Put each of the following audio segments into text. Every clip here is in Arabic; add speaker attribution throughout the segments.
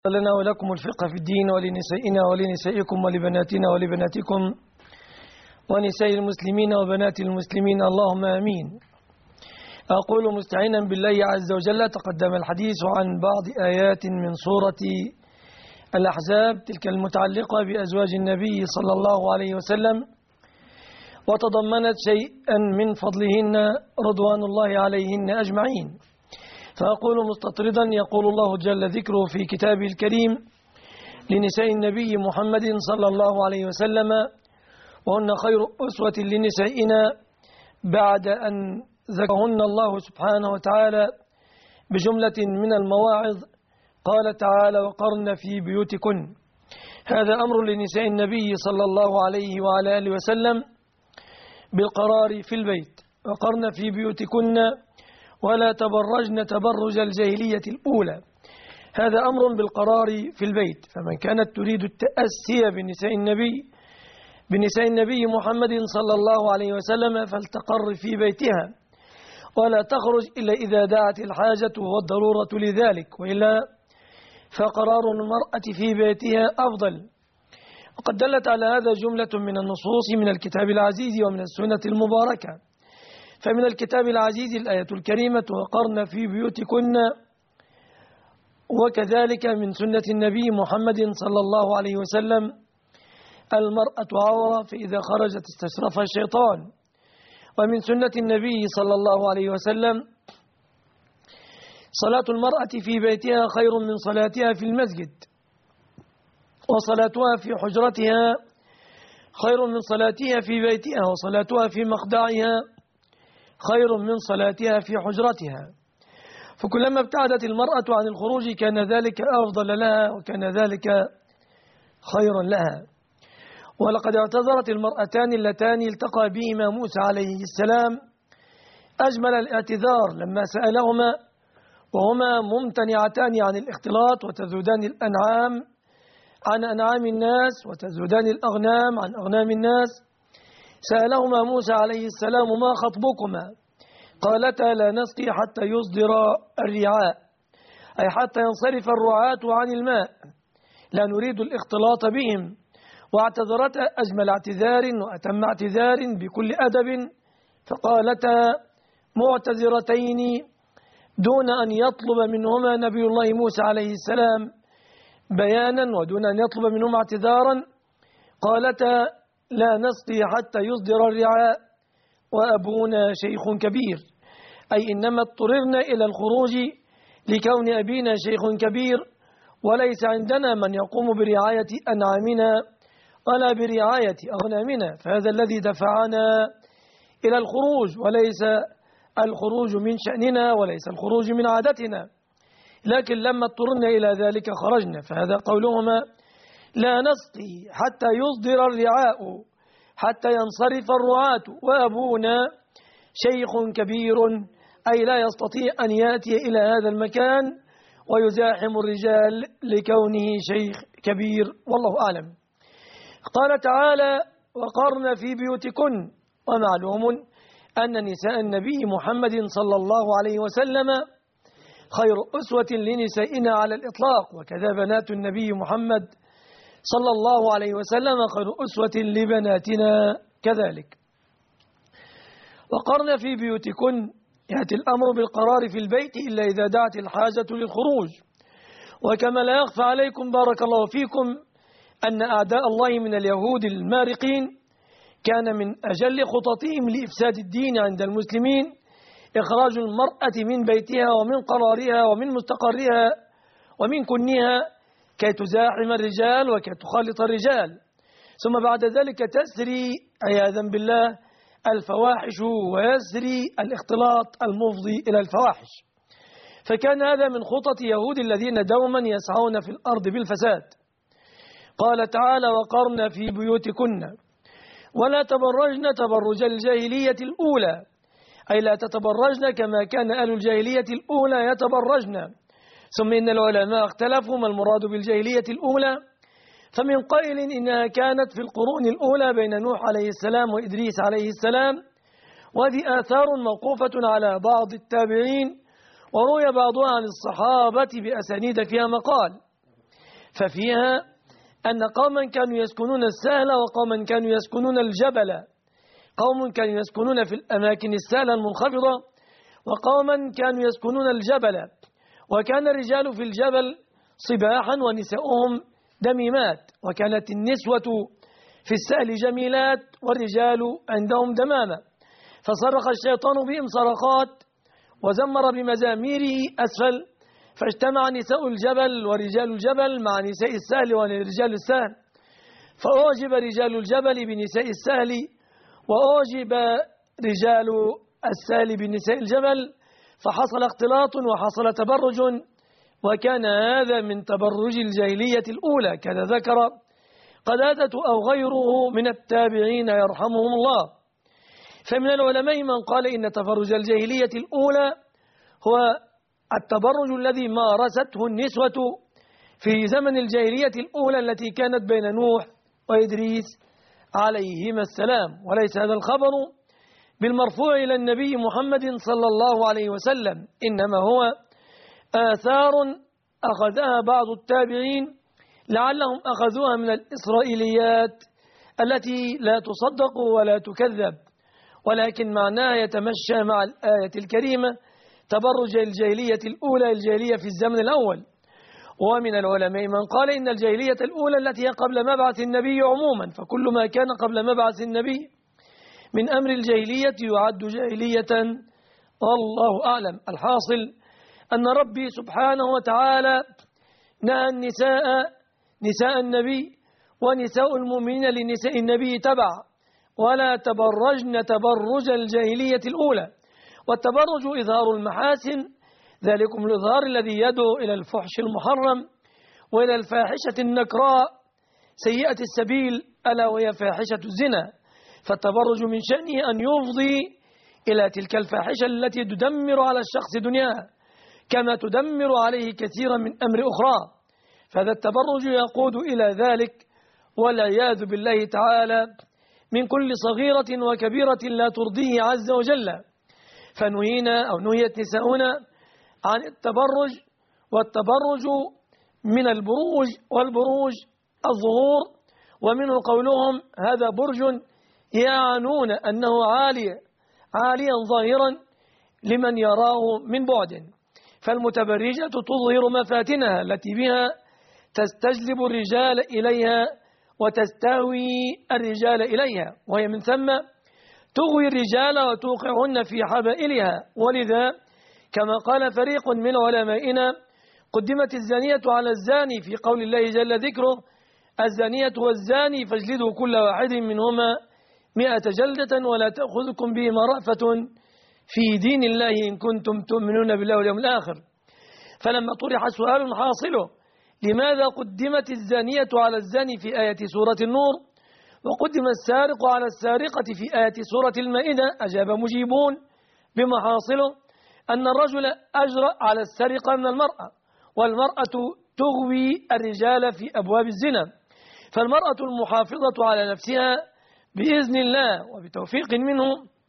Speaker 1: لنا ولكم الفقه في الدين ولنسائنا ولنسائكم ولبناتنا ولبناتكم ونساء المسلمين وبنات المسلمين اللهم آمين. أقول مستعينا بالله عز وجل تقدم الحديث عن بعض آيات من سورة الأحزاب تلك المتعلقة بأزواج النبي صلى الله عليه وسلم، وتضمنت شيئا من فضلهن رضوان الله عليهن أجمعين. فأقول مستطردا يقول الله جل ذكره في كتابه الكريم لنساء النبي محمد صلى الله عليه وسلم: وهن خير أسوة لنسائنا، بعد أن ذكرهن الله سبحانه وتعالى بجملة من المواعظ. قال تعالى: وقرن في بيوتكن. هذا أمر لنساء النبي صلى الله عليه وعلى آله وسلم بالقرار في البيت. وقرن في بيوتكن ولا تبرجن تبرج الجاهلية الأولى. هذا أمر بالقرار في البيت، فمن كانت تريد التأسي بنساء النبي محمد صلى الله عليه وسلم فلتقر في بيتها ولا تخرج إلا إذا دعت الحاجة والضرورة لذلك، وإلا فقرار المرأة في بيتها أفضل. وقد دلت على هذا جملة من النصوص من الكتاب العزيز ومن السنة المباركة. فمن الكتاب العزيز الآية الكريمة: وقرن في بيوتكن، وكذلك من سنة النبي محمد صلى الله عليه وسلم: المرأة عورة فإذا خرجت استشرفها الشيطان. ومن سنة النبي صلى الله عليه وسلم: صلاة المرأة في بيتها خير من صلاتها في المسجد، وصلاتها في حجرتها خير من صلاتها في بيتها، وصلاتها في مخدعها خير من صلاتها في حجرتها. فكلما ابتعدت المرأة عن الخروج كان ذلك أفضل لها وكان ذلك خيرا لها. ولقد اعتذرت المرأتان اللتان التقى بهما موسى عليه السلام أجمل الاعتذار لما سألهما وهما ممتنعتان عن الاختلاط وتذودان الأنعام عن أنعام الناس وتذودان الأغنام عن أغنام الناس. سألهما موسى عليه السلام: ما خطبكما؟ قالتا: لا نسقي حتى يصدر الرعاء، أي حتى ينصرف الرعاة عن الماء، لا نريد الاختلاط بهم. واعتذرتا أجمل اعتذار وأتم اعتذار بكل أدب، فقالتا معتذرتين دون أن يطلب منهما نبي الله موسى عليه السلام بيانا ودون أن يطلب منهما اعتذارا. قالتا: لا نسقي حتى يصدر الرعاء وأبونا شيخ كبير، أي إنما اضطررنا إلى الخروج لكون أبينا شيخ كبير، وليس عندنا من يقوم برعاية أنعامنا ولا برعاية أغنامنا، فهذا الذي دفعنا إلى الخروج، وليس الخروج من شأننا وليس الخروج من عادتنا، لكن لما اضطررنا إلى ذلك خرجنا. فهذا قولهما: لا نسقي حتى يصدر الرعاء حتى ينصرف الرعاة وأبونا شيخ كبير، أي لا يستطيع أن يأتي إلى هذا المكان ويزاحم الرجال لكونه شيخ كبير، والله أعلم. قال تعالى: وقرن في بيوتكن. ومعلوم أن نساء النبي محمد صلى الله عليه وسلم خير أسوة لنسائنا على الإطلاق، وكذا بنات النبي محمد صلى الله عليه وسلم خير أسوة لبناتنا كذلك. وقرن في بيوتكن يأتي الأمر بالقرار في البيت إلا إذا دعت الحاجة للخروج. وكما لا يخفى عليكم بارك الله فيكم أن أعداء الله من اليهود المارقين كان من أجل خططهم لإفساد الدين عند المسلمين إخراج المرأة من بيتها ومن قرارها ومن مستقرها ومن كنها كي تزاحم الرجال وكي تخالط الرجال، ثم بعد ذلك تسري عياذا بالله الفواحش ويسري الاختلاط المفضي إلى الفواحش. فكان هذا من خطط يهود الذين دوما يسعون في الأرض بالفساد. قال تعالى: وقرن في بيوتكن ولا تبرجن تبرج الجاهلية الأولى، أي لا تتبرجن كما كان أهل الجاهلية الأولى يتبرجن. ثم إن العلماء اختلفوا ما المراد بالجاهلية الأولى، فمن قائل إنها كانت في القرون الأولى بين نوح عليه السلام وإدريس عليه السلام، وهذه آثار موقوفة على بعض التابعين، وروي بعضها عن الصحابة بأسانيد فيها مقال. ففيها أن قوما كانوا يسكنون السهل وقوما كانوا يسكنون الجبل، قوم كانوا يسكنون في الأماكن السهلة المنخفضة وقوما كانوا يسكنون الجبل، وكان الرجال في الجبل صباحا ونساؤهم دميمات، وكانت النسوة في السهل جميلات والرجال عندهم دمامة، فصرخ الشيطان بهم صرخات وزمر بمزاميره أسفل، فاجتمع نساء الجبل ورجال الجبل مع نساء السهل ورجال السهل، فأعجب رجال الجبل بنساء السهل وأعجب رجال السهل بنساء الجبل، فحصل اختلاط وحصل تبرج، وكان هذا من تبرج الجاهلية الأولى. كان ذكر قتادة أو غيره من التابعين يرحمهم الله. فمن العلماء من قال إن تبرج الجاهلية الأولى هو التبرج الذي مارسته النسوة في زمن الجاهلية الأولى التي كانت بين نوح وإدريس عليهما السلام، وليس هذا الخبر بالمرفوع إلى النبي محمد صلى الله عليه وسلم، إنما هو آثار أخذها بعض التابعين لعلهم أخذوها من الإسرائيليات التي لا تصدق ولا تكذب، ولكن معناها يتمشى مع الآية الكريمة تبرج الجاهلية الأولى، الجاهلية في الزمن الأول. ومن العلماء من قال إن الجاهلية الأولى التي هي قبل مبعث النبي عموما، فكل ما كان قبل مبعث النبي من أمر الجاهلية يعد جاهلية، والله أعلم. الحاصل أن ربي سبحانه وتعالى نهى نساء النبي ونساء المؤمنين لنساء النبي تبع، ولا تبرجن تبرج الجاهلية الأولى. والتبرج إظهار المحاسن، ذلكم الإظهار الذي يدعو إلى الفحش المحرم وإلى الفاحشة النكراء سيئة السبيل، ألا وهي فاحشة الزنا. فالتبرج من شأنه أن يفضي إلى تلك الفاحشة التي تدمر على الشخص دنياه كما تدمر عليه كثيرا من أمر أخرى، فهذا التبرج يقود إلى ذلك والعياذ بالله تعالى من كل صغيرة وكبيرة لا ترضيه عز وجل. فنهينا أو نهيت نساؤنا عن التبرج، والتبرج من البروج، والبروج الظهور، ومنه قولهم هذا برج، يعنون أنه عاليا ظاهرا لمن يراه من بعد. فالمتبرجة تظهر مفاتنها التي بها تستجلب الرجال إليها وتستهوي الرجال إليها، وهي من ثم تغوي الرجال وتوقعهن في حبائلها. ولذا كما قال فريق من علمائنا قدمت الزانية على الزاني في قول الله جل ذكره الزانية والزاني فاجلدوا كل واحد منهما 100 جلدة ولا تأخذكم بهما رأفة في دين الله إن كنتم تؤمنون بالله واليوم الآخر. فلما طرح سؤال حاصله لماذا قدمت الزانية على الزاني في آية سورة النور وقدم السارق على السارقة في آية سورة المائدة، أجاب مجيبون بمحاصله أن الرجل أجرأ على السرقة من المرأة، والمرأة تغوي الرجال في أبواب الزنا، فالمرأة المحافظة على نفسها بإذن الله وبتوفيق منه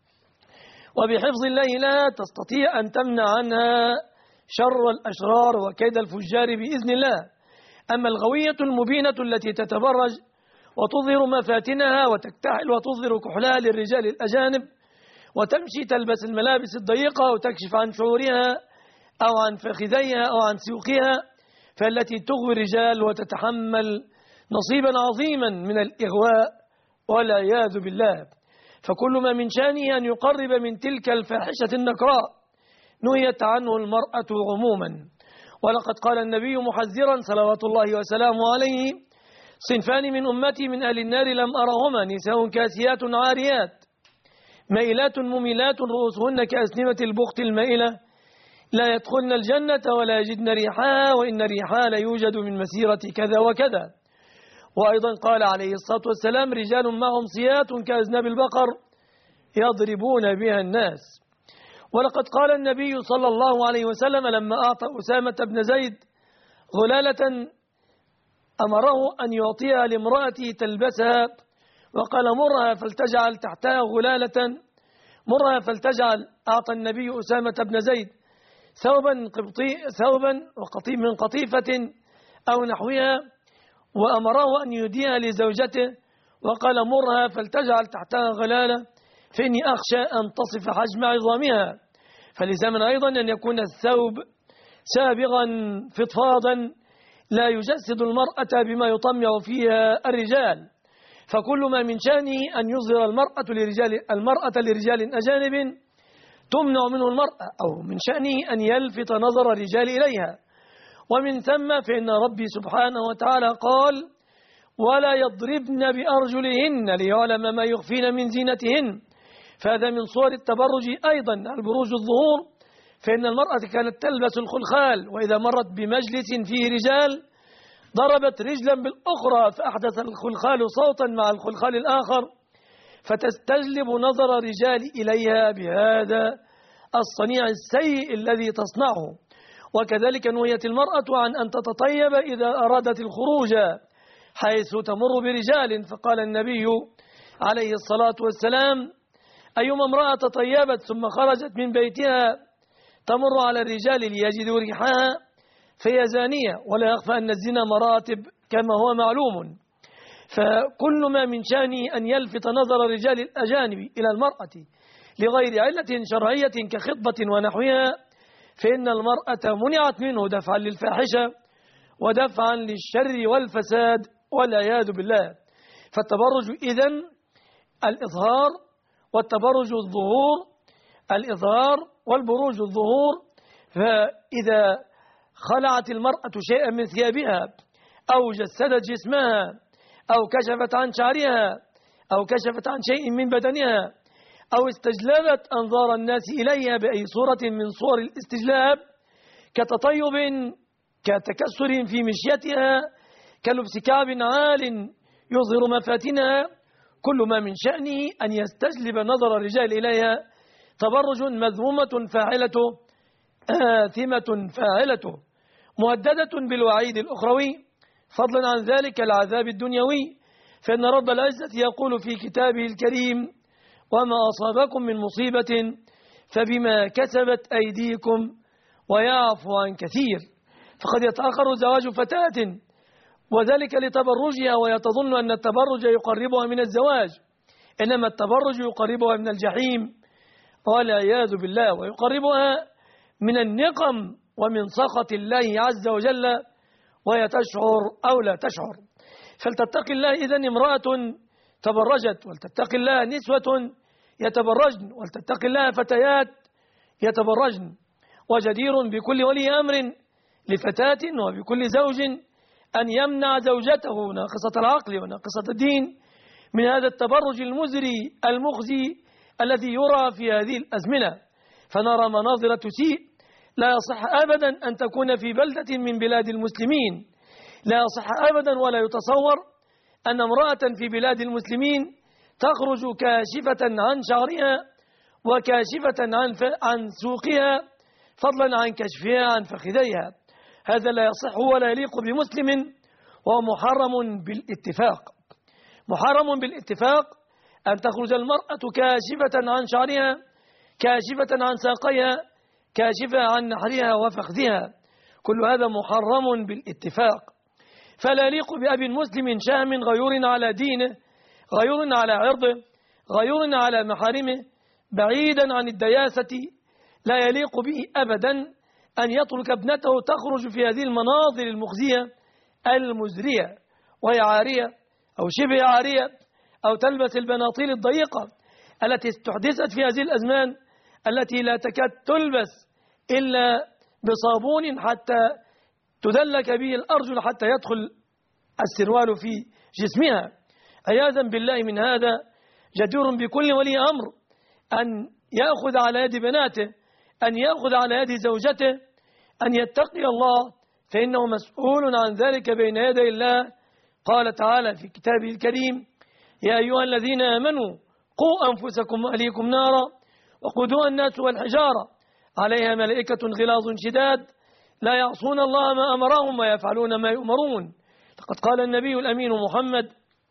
Speaker 1: وبحفظ الله لها تستطيع أن تمنع عنها شر الأشرار وكيد الفجار بإذن الله. أما الغوية المبينة التي تتبرج وتظهر مفاتنها وتكتحل وتظهر كحلها للرجال الأجانب وتمشي تلبس الملابس الضيقة وتكشف عن شعورها أو عن فخذيها أو عن سوقها، فالتي تغوي الرجال وتتحمل نصيبا عظيما من الإغواء والعياذ بالله. فكل ما من شأنه أن يقرب من تلك الفاحشة النكراء نهيت عنه المرأة عموما. ولقد قال النبي محذرا صلوات الله وسلامه عليه صنفان من أمتي من أهل النار لم أرهما نساء كاسيات عاريات مائلات مميلات رؤوسهن كأسنمة البخت المائلة لا يدخلن الجنة ولا يجدن ريحها وإن ريحها لا يوجد من مسيرة كذا وكذا. وأيضا قال عليه الصلاة والسلام رجال معهم سيات كأذناب البقر يضربون بها الناس. ولقد قال النبي صلى الله عليه وسلم لما أعطى أسامة بن زيد غلالة أمره أن يعطيها لامرأته تلبسها وقال مرها فلتجعل تحتها غلالة، مرها فلتجعل. أعطى النبي أسامة بن زيد ثوبا من قطيفة أو نحوها وأمره أن يهديها لزوجته وقال مرها فلتجعل تحتها غلالة فإني أخشى أن تصف حجم عظامها. فلزاما أيضا أن يكون الثوب سابغا فضفاضا لا يجسد المرأة بما يطمع فيها الرجال. فكل ما من شأنه أن يظهر المرأة لرجال أجانب تمنع منه المرأة، أو من شأنه أن يلفت نظر الرجال إليها. ومن ثم فإن ربي سبحانه وتعالى قال ولا يضربن بأرجلهن ليعلم ما يخفين من زينتهن. فهذا من صور التبرج أيضا البروج الظهور، فإن المرأة كانت تلبس الخلخال، وإذا مرت بمجلس فيه رجال ضربت رجلا بالأخرى فأحدث الخلخال صوتا مع الخلخال الآخر فتستجلب نظر الرجال إليها بهذا الصنيع السيء الذي تصنعه. وكذلك نهيت المرأة عن أن تتطيب إذا أرادت الخروج حيث تمر برجال، فقال النبي عليه الصلاة والسلام أيما امرأة تطيبت ثم خرجت من بيتها تمر على الرجال ليجدوا ريحها فهي زانية. ولا يخفى أن الزنا مراتب كما هو معلوم. فكل ما من شأنه أن يلفت نظر الرجال الأجانب إلى المرأة لغير علة شرعية كخطبة ونحوها فإن المرأة منعت منه دفعا للفاحشة ودفعا للشر والفساد والعياذ بالله. فالتبرج إذن الإظهار والتبرج الظهور، الإظهار والبروج الظهور. فإذا خلعت المرأة شيئا من ثيابها أو جسدت جسمها أو كشفت عن شعرها أو كشفت عن شيء من بدنها أو استجلبت أنظار الناس إليها بأي صورة من صور الاستجلاب كتطيب كتكسر في مشيتها كلبس كعب عال يظهر مفاتنها، كل ما من شأنه أن يستجلب نظر الرجال إليها تبرج مذمومة فاعلته آثمة فاعلته مهددة بالوعيد الأخروي، فضلا عن ذلك العذاب الدنيوي. فإن رب العزة يقول في كتابه الكريم وما أصابكم من مصيبة فبما كسبت أيديكم ويعفو عن كثير. فقد يتأخر زواج فتاة وذلك لتبرجها وهي تظن أن التبرج يقربها من الزواج، إنما التبرج يقربها من الجحيم والعياذ بالله، ويقربها من النقم ومن سخط الله عز وجل وهي تشعر أو لا تشعر. فلتتق الله إذن امرأة تبرجت، ولتتق الله نسوة يتبرجن، ولتتق الله فتيات يتبرجن. وجدير بكل ولي أمر لفتاة وبكل زوج أن يمنع زوجته ناقصة العقل وناقصة الدين من هذا التبرج المزري المخزي الذي يرى في هذه الأزمنة. فنرى مناظر تسيء. لا يصح أبدا أن تكون في بلدة من بلاد المسلمين، لا يصح أبدا ولا يتصور أن امرأة في بلاد المسلمين تخرج كاشفة عن شعرها وكاشفة عن سوقها فضلا عن كشفها عن فخذيها. هذا لا يصح ولا يليق بمسلم، وهو محرم بالاتفاق. محرم بالاتفاق أن تخرج المرأة كاشفة عن شعرها، كاشفة عن ساقيها، كاشفة عن نحرها وفخذها، كل هذا محرم بالاتفاق. فلا يليق بأب مسلم شهم غيور على دينه، غيور على عرضه، غيور على محارمه، بعيدا عن الدياسة، لا يليق به أبدا أن يترك ابنته تخرج في هذه المناظر المخزية المزرية وهي عارية أو شبه عارية، أو تلبس البناطيل الضيقة التي استحدثت في هذه الأزمان، التي لا تكاد تلبس إلا بصابون حتى تدلك به الأرجل حتى يدخل السروال في جسمها. عياذا بالله من هذا. جدير بكل ولي أمر أن يأخذ على يد بناته، أن يأخذ على يد زوجته، أن يتقي الله، فإنه مسؤول عن ذلك بين يدي الله. قال تعالى في كتابه الكريم يا أيها الذين آمنوا قوا أنفسكم وأهليكم نارا وقودها الناس والحجارة عليها ملائكة غلاظ شداد لا يعصون الله ما أمرهم ويفعلون ما يؤمرون. لقد قال النبي الأمين محمد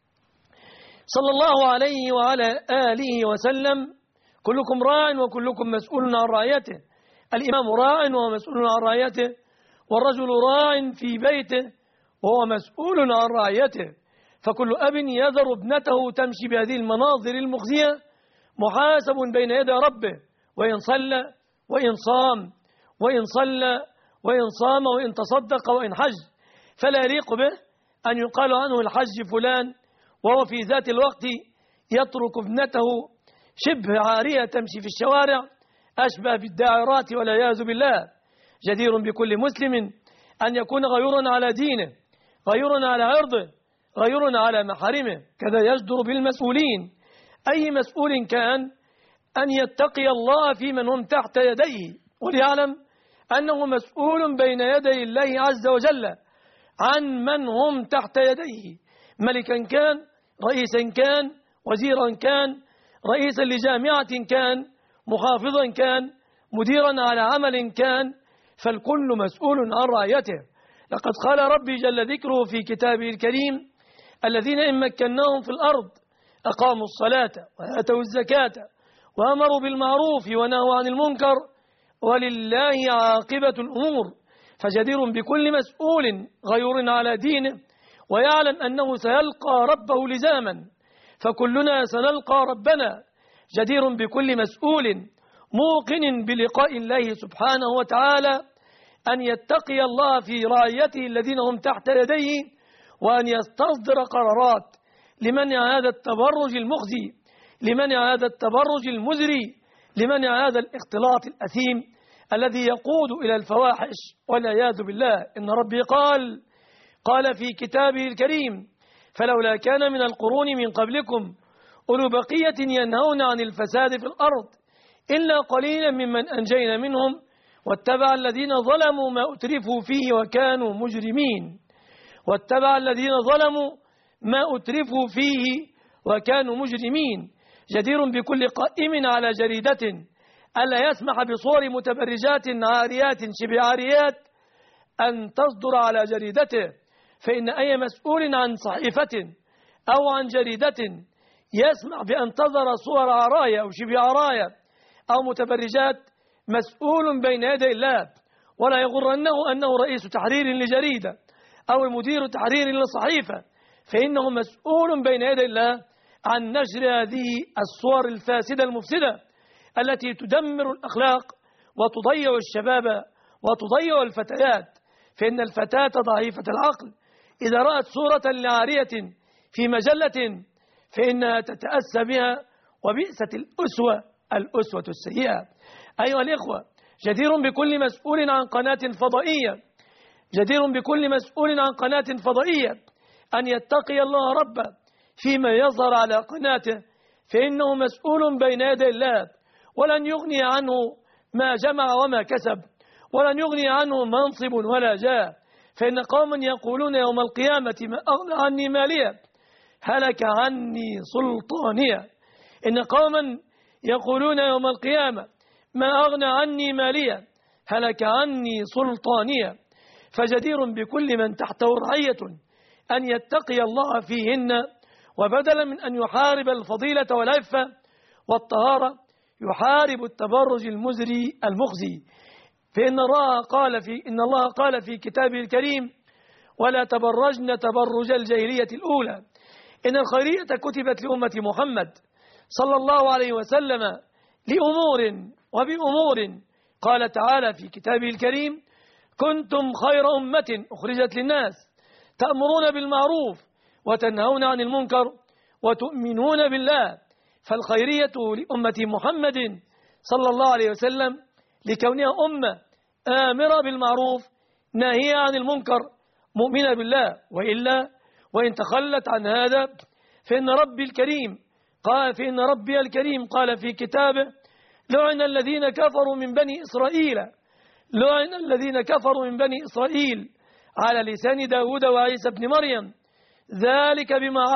Speaker 1: صلى الله عليه وعلى آله وسلم كلكم راع وكلكم مسؤول عن رعيته. الإمام راع ومسؤول عن رعيته، والرجل راع في بيته وهو مسؤول عن رعيته. فكل أب يذر ابنته تمشي بهذه المناظر المخزية محاسب بين يدي ربه، وإن صلى وإن صام، وإن صلى وإن صام، وإن تصدق وإن حج. فلا يليق به أن يقال عنه الحج فلان وهو في ذات الوقت يترك ابنته شبه عارية تمشي في الشوارع أشبه بالداعرات والعياذ بالله. جدير بكل مسلم أن يكون غيورا على دينه، غيورا على عرضه، غيورا على محارمه. كذا يجدر بالمسؤولين، أي مسؤول كان، أن يتقي الله في من هم تحت يديه، وليعلم أنه مسؤول بين يدي الله عز وجل عن من هم تحت يديه، ملكا كان، رئيسا كان، وزيرا كان، رئيسا لجامعة كان، محافظا كان، مديرا على عمل كان، فالكل مسؤول عن رعيته. لقد قال ربي جل ذكره في كتابه الكريم: الذين إن مكناهم في الأرض أقاموا الصلاة وآتوا الزكاة وأمروا بالمعروف ونهوا عن المنكر ولله عاقبة الأمور. فجدير بكل مسؤول غيور على دينه ويعلم أنه سيلقى ربه لزاما، فكلنا سنلقى ربنا. جدير بكل مسؤول موقن بلقاء الله سبحانه وتعالى أن يتقي الله في رعيته الذين هم تحت يديه، وأن يستصدر قرارات لمنع هذا التبرج المخزي، لمنع هذا التبرج المزري، لمنع هذا الاختلاط الأثيم الذي يقود إلى الفواحش والعياذ بالله. إن ربي قال في كتابه الكريم: فلولا كان من القرون من قبلكم أولو بقية ينهون عن الفساد في الأرض إلا قليلا ممن أنجينا منهم واتبع الذين ظلموا ما أترفوا فيه وكانوا مجرمين. واتبع الذين ظلموا ما أترفوا فيه وكانوا مجرمين. جدير بكل قائم على جريدة ألا يسمح بصور متبرجات عاريات شبه عاريات أن تصدر على جريدته، فإن أي مسؤول عن صحيفة أو عن جريدة يسمح بأن تظهر صور عرايا أو شبه عرايا أو متبرجات مسؤول بين يدي الله. ولا يغرنه أنه رئيس تحرير لجريدة أو مدير تحرير لصحيفة، فإنه مسؤول بين يدي الله عن نشر هذه الصور الفاسدة المفسدة التي تدمر الأخلاق وتضيع الشباب وتضيع الفتيات. فإن الفتاة ضعيفة العقل إذا رأت صورة لعارية في مجلة فإنها تتأسى بها، وبئست الأسوة السيئة. أيها الإخوة، جدير بكل مسؤول عن قناة فضائية، جدير بكل مسؤول عن قناة فضائية أن يتقي الله ربه فيما يظهر على قناته، فإنه مسؤول بين يدي الله، ولن يغني عنه ما جمع وما كسب، ولن يغني عنه منصب ولا جاه. فإن قوما يقولون يوم القيامة: ما أغنى عني مالية، هلك عني سلطانية. إن قوما يقولون يوم القيامة: ما أغنى عني مالية، هلك عني سلطانية. فجدير بكل من تحته رعية أن يتقي الله فيهن، وبدلا من أن يحارب الفضيلة والعفة والطهارة يحارب التبرج المزري المخزي. فإن الله قال في كتابه الكريم: ولا تبرجن تبرج الجاهلية الأولى. إن الخيرية كتبت لأمة محمد صلى الله عليه وسلم لأمور وبأمور. قال تعالى في كتابه الكريم: كنتم خير أمة أخرجت للناس تأمرون بالمعروف وتنهون عن المنكر وتؤمنون بالله. فالخيرية لأمة محمد صلى الله عليه وسلم لكونها أمة آمرة بالمعروف ناهية عن المنكر مؤمنة بالله، وإلا وإن تخلت عن هذا فإن ربي الكريم قال في كتابه: لعن الذين كفروا من بني إسرائيل، لعن الذين كفروا من بني إسرائيل على لسان داود وعيسى بن مريم، ذلك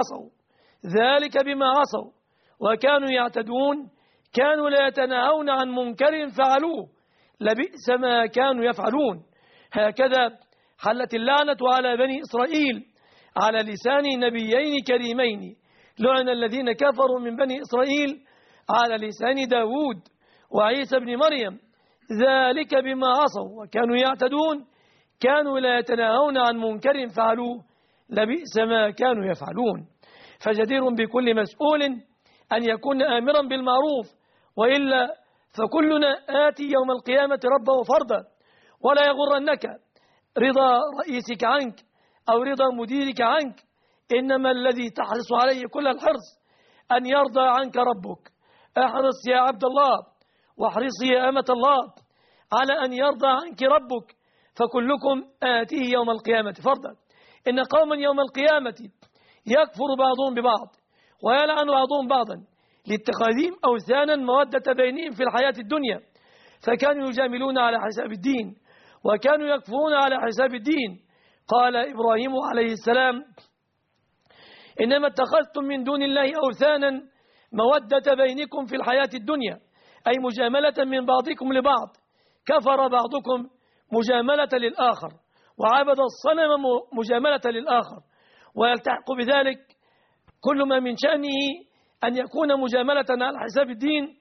Speaker 1: بما عصوا وكانوا يعتدون، كانوا لا يتناهون عن منكر فعلوه، لبئس ما كانوا يفعلون. هكذا حلت اللعنة على بني إسرائيل على لسان نبيين كريمين: لعن الذين كفروا من بني إسرائيل على لسان داود وعيسى بن مريم، ذلك بما عصوا وكانوا يعتدون، كانوا لا يتناهون عن منكر فعلوه لبئس ما كانوا يفعلون. فجدير بكل مسؤول أن يكون آمرا بالمعروف، وإلا فكلنا آتي يوم القيامة ربه فردا. ولا يغرنك رضا رئيسك عنك أو رضا مديرك عنك، إنما الذي تحرص عليه كل الحرص أن يرضى عنك ربك. احرص يا عبد الله واحرصي يا أمة الله على أن يرضى عنك ربك، فكلكم آتيه يوم القيامة فردا. إن قوما يوم القيامة يكفر بعضهم ببعض ويلعن بعضهم بعضا لاتخاذهم أوثانا مودة بينهم في الحياة الدنيا، فكانوا يجاملون على حساب الدين وكانوا يكفرون على حساب الدين. قال إبراهيم عليه السلام: إنما اتخذتم من دون الله أوثانا مودة بينكم في الحياة الدنيا، أي مجاملة من بعضكم لبعض، كفر بعضكم مجاملة للآخر وعبد الصنم مجاملة للآخر، ويلتحق بذلك كل ما من شأنه أن يكون مجاملة على حساب الدين،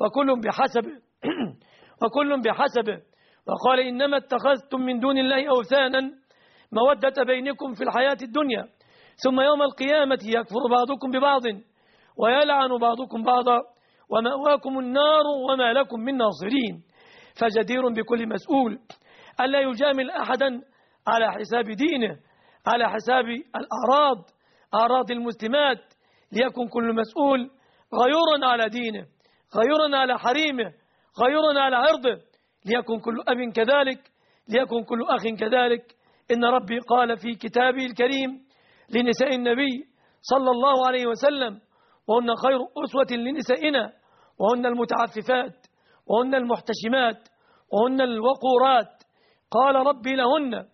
Speaker 1: وكل بحسبه. وقال: إنما اتخذتم من دون الله أوثانا مودة بينكم في الحياة الدنيا، ثم يوم القيامة يكفر بعضكم ببعض ويلعن بعضكم بعضا ومأواكم النار وما لكم من ناصرين. فجدير بكل مسؤول ألا يجامل أحدا على حساب دينه، على حساب أعراض المسلمات، ليكن كل مسؤول غيورا على دينه، غيورا على حريمه، غيورا على عرضه، ليكن كل أب كذلك، ليكن كل أخ كذلك. إن ربي قال في كتابه الكريم لنساء النبي صلى الله عليه وسلم: وهن خير أسوة لنسائنا، وهن المتعففات، وهن المحتشمات، وهن الوقورات. قال ربي لهن،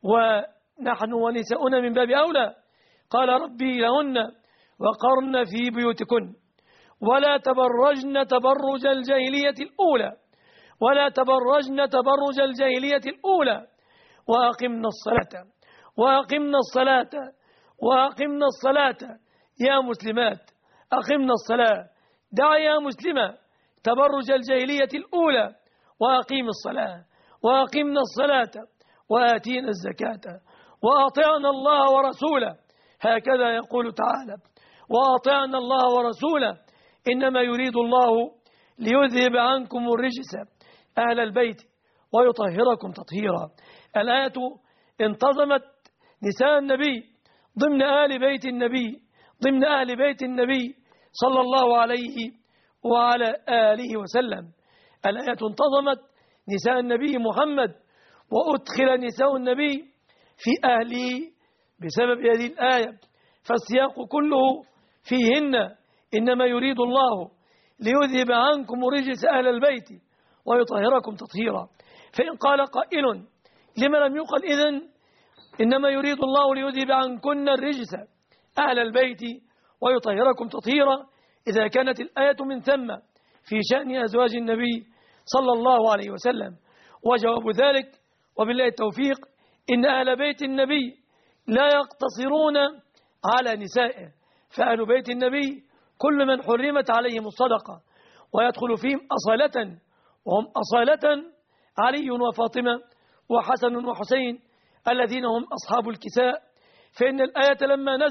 Speaker 1: ونحن ونساؤنا من باب أولى. قال ربي لهن: وقرن في بيوتكن ولا تبرجن تبرج الجاهلية الأولى، ولا تبرجن تبرج الجاهلية الأولى، وأقمنا الصلاة وأقمنا الصلاة وأقمنا الصلاة. يا مسلمات أقمنا الصلاة، دع يا مسلمة تبرج الجاهلية الأولى، وأقيم الصلاة وأقمنا الصلاة وآتينا الزكاة وأطعنا الله ورسوله. هكذا يقول تعالى: وأطعنا الله ورسوله إنما يريد الله ليذهب عنكم الرجس أهل البيت ويطهركم تطهيرا. الآية انتظمت نساء النبي ضمن آل بيت النبي، ضمن أهل بيت النبي صلى الله عليه وعلى آله وسلم. الآية انتظمت نساء النبي محمد، وأدخل نساء النبي في أهله بسبب هذه الآية، فالسياق كله فيهن: إنما يريد الله ليذهب عنكم رجس أهل البيت ويطهركم تطهيرا. فإن قال قائل: لما لم يقل إذن إنما يريد الله ليذهب عنكن الرجس أهل البيت ويطهركم تطهيرا، إذا كانت الآية من ثم في شأن أزواج النبي صلى الله عليه وسلم؟ وجواب ذلك وبالله التوفيق: إن أهل بيت النبي لا يقتصرون على نسائه، فأهل بيت النبي كل من حرمت عليهم الصدقة، ويدخل فيهم أصالة، وهم أصالة علي وفاطمة وحسن وحسين الذين هم أصحاب الكساء. فإن الآية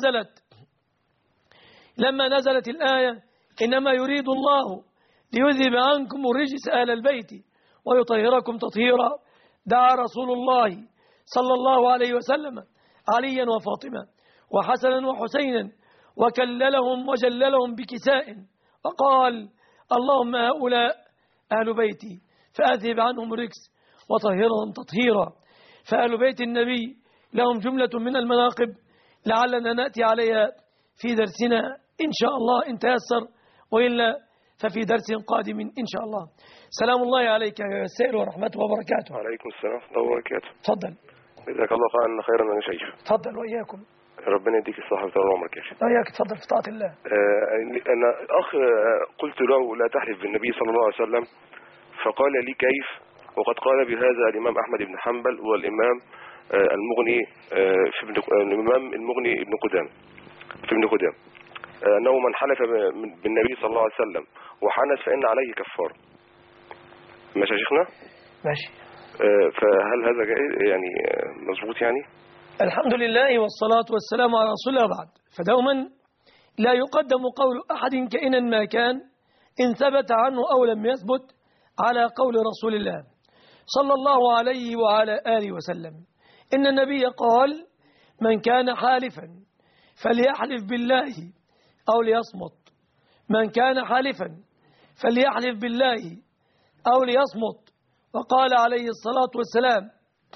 Speaker 1: لما نزلت الآية: إنما يريد الله ليذهب عنكم الرجس أهل البيت ويطهركم تطهيرا، دعا رسول الله صلى الله عليه وسلم عليا وفاطمة وحسنا وحسينا وكللهم وجللهم بكساء، وقال: اللهم هؤلاء أهل بيتي فأذهب عنهم الرجس وطهرهم تطهيرا. فأهل بيت النبي لهم جملة من المناقب لعلنا نأتي عليها في درسنا إن شاء الله إن تيسر، وإلا ففي درس قادم إن شاء الله. سلام الله عليك يا سائل ورحمته وبركاته.
Speaker 2: وعليكم السلام ورحمة الله وبركاته.
Speaker 1: تفضل.
Speaker 2: جزاك الله خيرا خيرا يا شيخ.
Speaker 1: تفضل وإياكم.
Speaker 2: ربنا يديك الصحة وطول عمرك يا شيخ.
Speaker 1: وإياك. تفضل في طاعة الله.
Speaker 2: أنا أخ قلت له لا تحلف بالنبي صلى الله عليه وسلم، فقال لي كيف وقد قال بهذا الإمام أحمد بن حنبل والإمام المغني الإمام المغني ابن قدام أنه من حلف بالنبي صلى الله عليه وسلم وحنث فإن عليه كفارة. ماشي يا شيخنا؟
Speaker 1: ماشي.
Speaker 2: فهل هذا جائز يعني مظبوط يعني؟
Speaker 1: الحمد لله والصلاة والسلام على رسول الله بعد. فدوما لا يقدم قول أحد كائنا ما كان إن ثبت عنه أو لم يثبت على قول رسول الله صلى الله عليه وعلى آله وسلم. إن النبي قال: من كان حالفا فليحلف بالله أو ليصمت. من كان حالفا فليحلف بالله أو ليصمت. وقال عليه الصلاة والسلام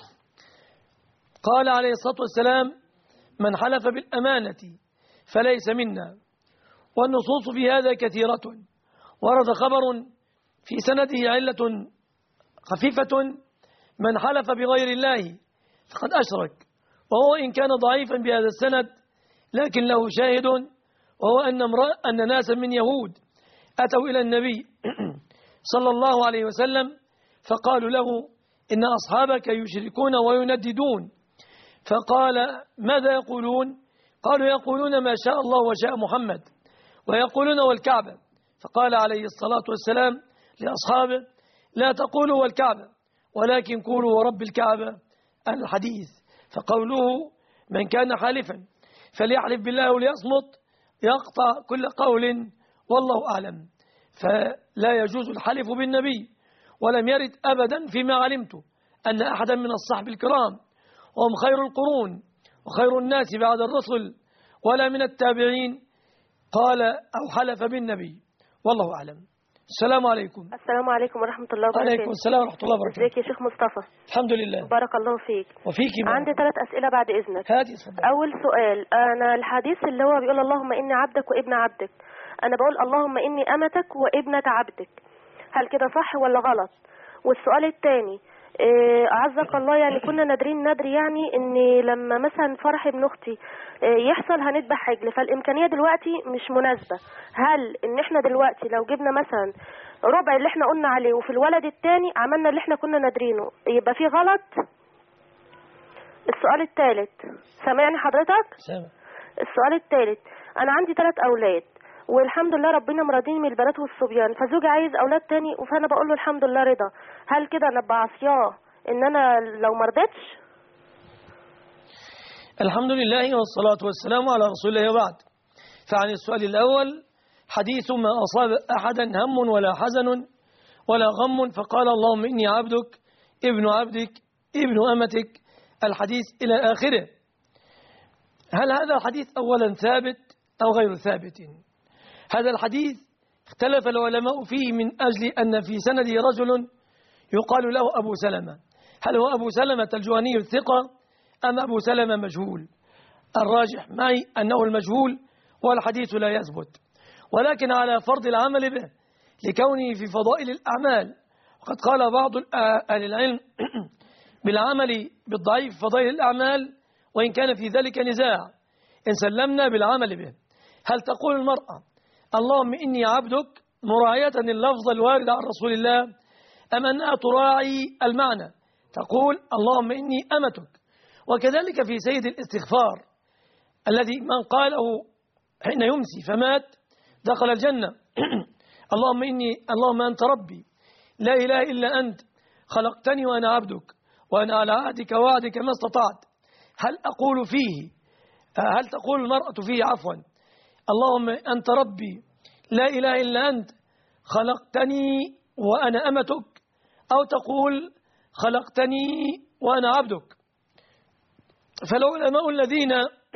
Speaker 1: من حلف بالأمانة فليس منا. والنصوص في هذا كثيرة. ورد خبر في سنده علة خفيفة: من حلف بغير الله فقد أشرك. وهو إن كان ضعيفا بهذا السند لكن له شاهد، وهو أن ناسا من يهود أتوا إلى النبي صلى الله عليه وسلم فقالوا له: إن أصحابك يشركون وينددون. فقال: ماذا يقولون؟ قالوا: يقولون ما شاء الله وشاء محمد، ويقولون والكعبة. فقال عليه الصلاة والسلام لأصحابه: لا تقولوا والكعبة، ولكن قولوا ورب الكعبة الحديث. فقوله من كان حالفا فليحلف بالله وليصمت يقطع كل قول، والله أعلم. فلا يجوز الحلف بالنبي، ولم يرد أبدا فيما علمت أن أحدا من الصحب الكرام وهم خير القرون وخير الناس بعد الرسل ولا من التابعين قال أو حلف بالنبي، والله أعلم. السلام عليكم.
Speaker 3: السلام عليكم ورحمة الله وبركاته.
Speaker 1: عليكم السلام ورحمة الله وبركاته.
Speaker 3: ازيك يا شيخ مصطفى؟
Speaker 1: الحمد لله.
Speaker 3: بارك الله فيك.
Speaker 1: وفيك.
Speaker 3: عندي 3 أسئلة بعد إذنك.
Speaker 1: هاتي.
Speaker 3: أول سؤال، أنا الحديث اللي هو بيقول اللهم إني عبدك وابن عبدك، أنا بقول اللهم إني أمتك وابنة عبدك، هل كده صح ولا غلط؟ والسؤال الثاني، أعزك الله، يعني كنا نادرين يعني إن لما مثلا فرح ابن أختي يحصل هنذبح عجل، فالإمكانية دلوقتي مش مناسبة. هل إن إحنا دلوقتي لو جبنا مثلا ربع اللي إحنا قلنا عليه وفي الولد الثاني عملنا اللي إحنا كنا نادرينه يبقى فيه غلط؟ السؤال الثالث، سامعني حضرتك؟
Speaker 1: سامع.
Speaker 3: السؤال الثالث، أنا عندي 3 أولاد والحمد لله ربنا مرضيني من البنات والصبيان، فزوجي عايز أولاد تاني فأنا بقول له الحمد لله رضا، هل كده أنا بعصياه إن أنا لو مرضتش؟
Speaker 1: الحمد لله والصلاة والسلام على رسول الله وبعد. فعن السؤال الأول: حديث ما أصاب أحدا هم ولا حزن ولا غم فقال اللهم إني عبدك ابن عبدك ابن أمتك، الحديث إلى آخره. هل هذا الحديث أولا ثابت أو غير ثابت؟ هذا الحديث اختلف العلماء فيه من أجل أن في سنده رجل يقال له أبو سلمة. هل هو أبو سلمة الجهني الثقة أم أبو سلمة مجهول؟ الراجح معي أنه المجهول والحديث لا يثبت، ولكن على فرض العمل به لكونه في فضائل الأعمال. وقد قال بعض أهل العلم بالعمل بالضعيف فضائل الأعمال، وإن كان في ذلك نزاع. إن سلمنا بالعمل به، هل تقول المرأة اللهم إني عبدك مراعية اللفظ الوارد عن رسول الله، أم أنها تراعي المعنى تقول اللهم إني أمتك؟ وكذلك في سيد الاستغفار الذي من قاله حين يمسي فمات دخل الجنة اللهم أنت ربي لا إله إلا أنت خلقتني وأنا عبدك وأنا على عهدك ووعدك ما استطعت. هل تقول المرأة فيه عفوا اللهم أنت ربي لا إله إلا أنت خلقتني وأنا أمتك، أو تقول خلقتني وأنا عبدك؟ فالعلماء الذين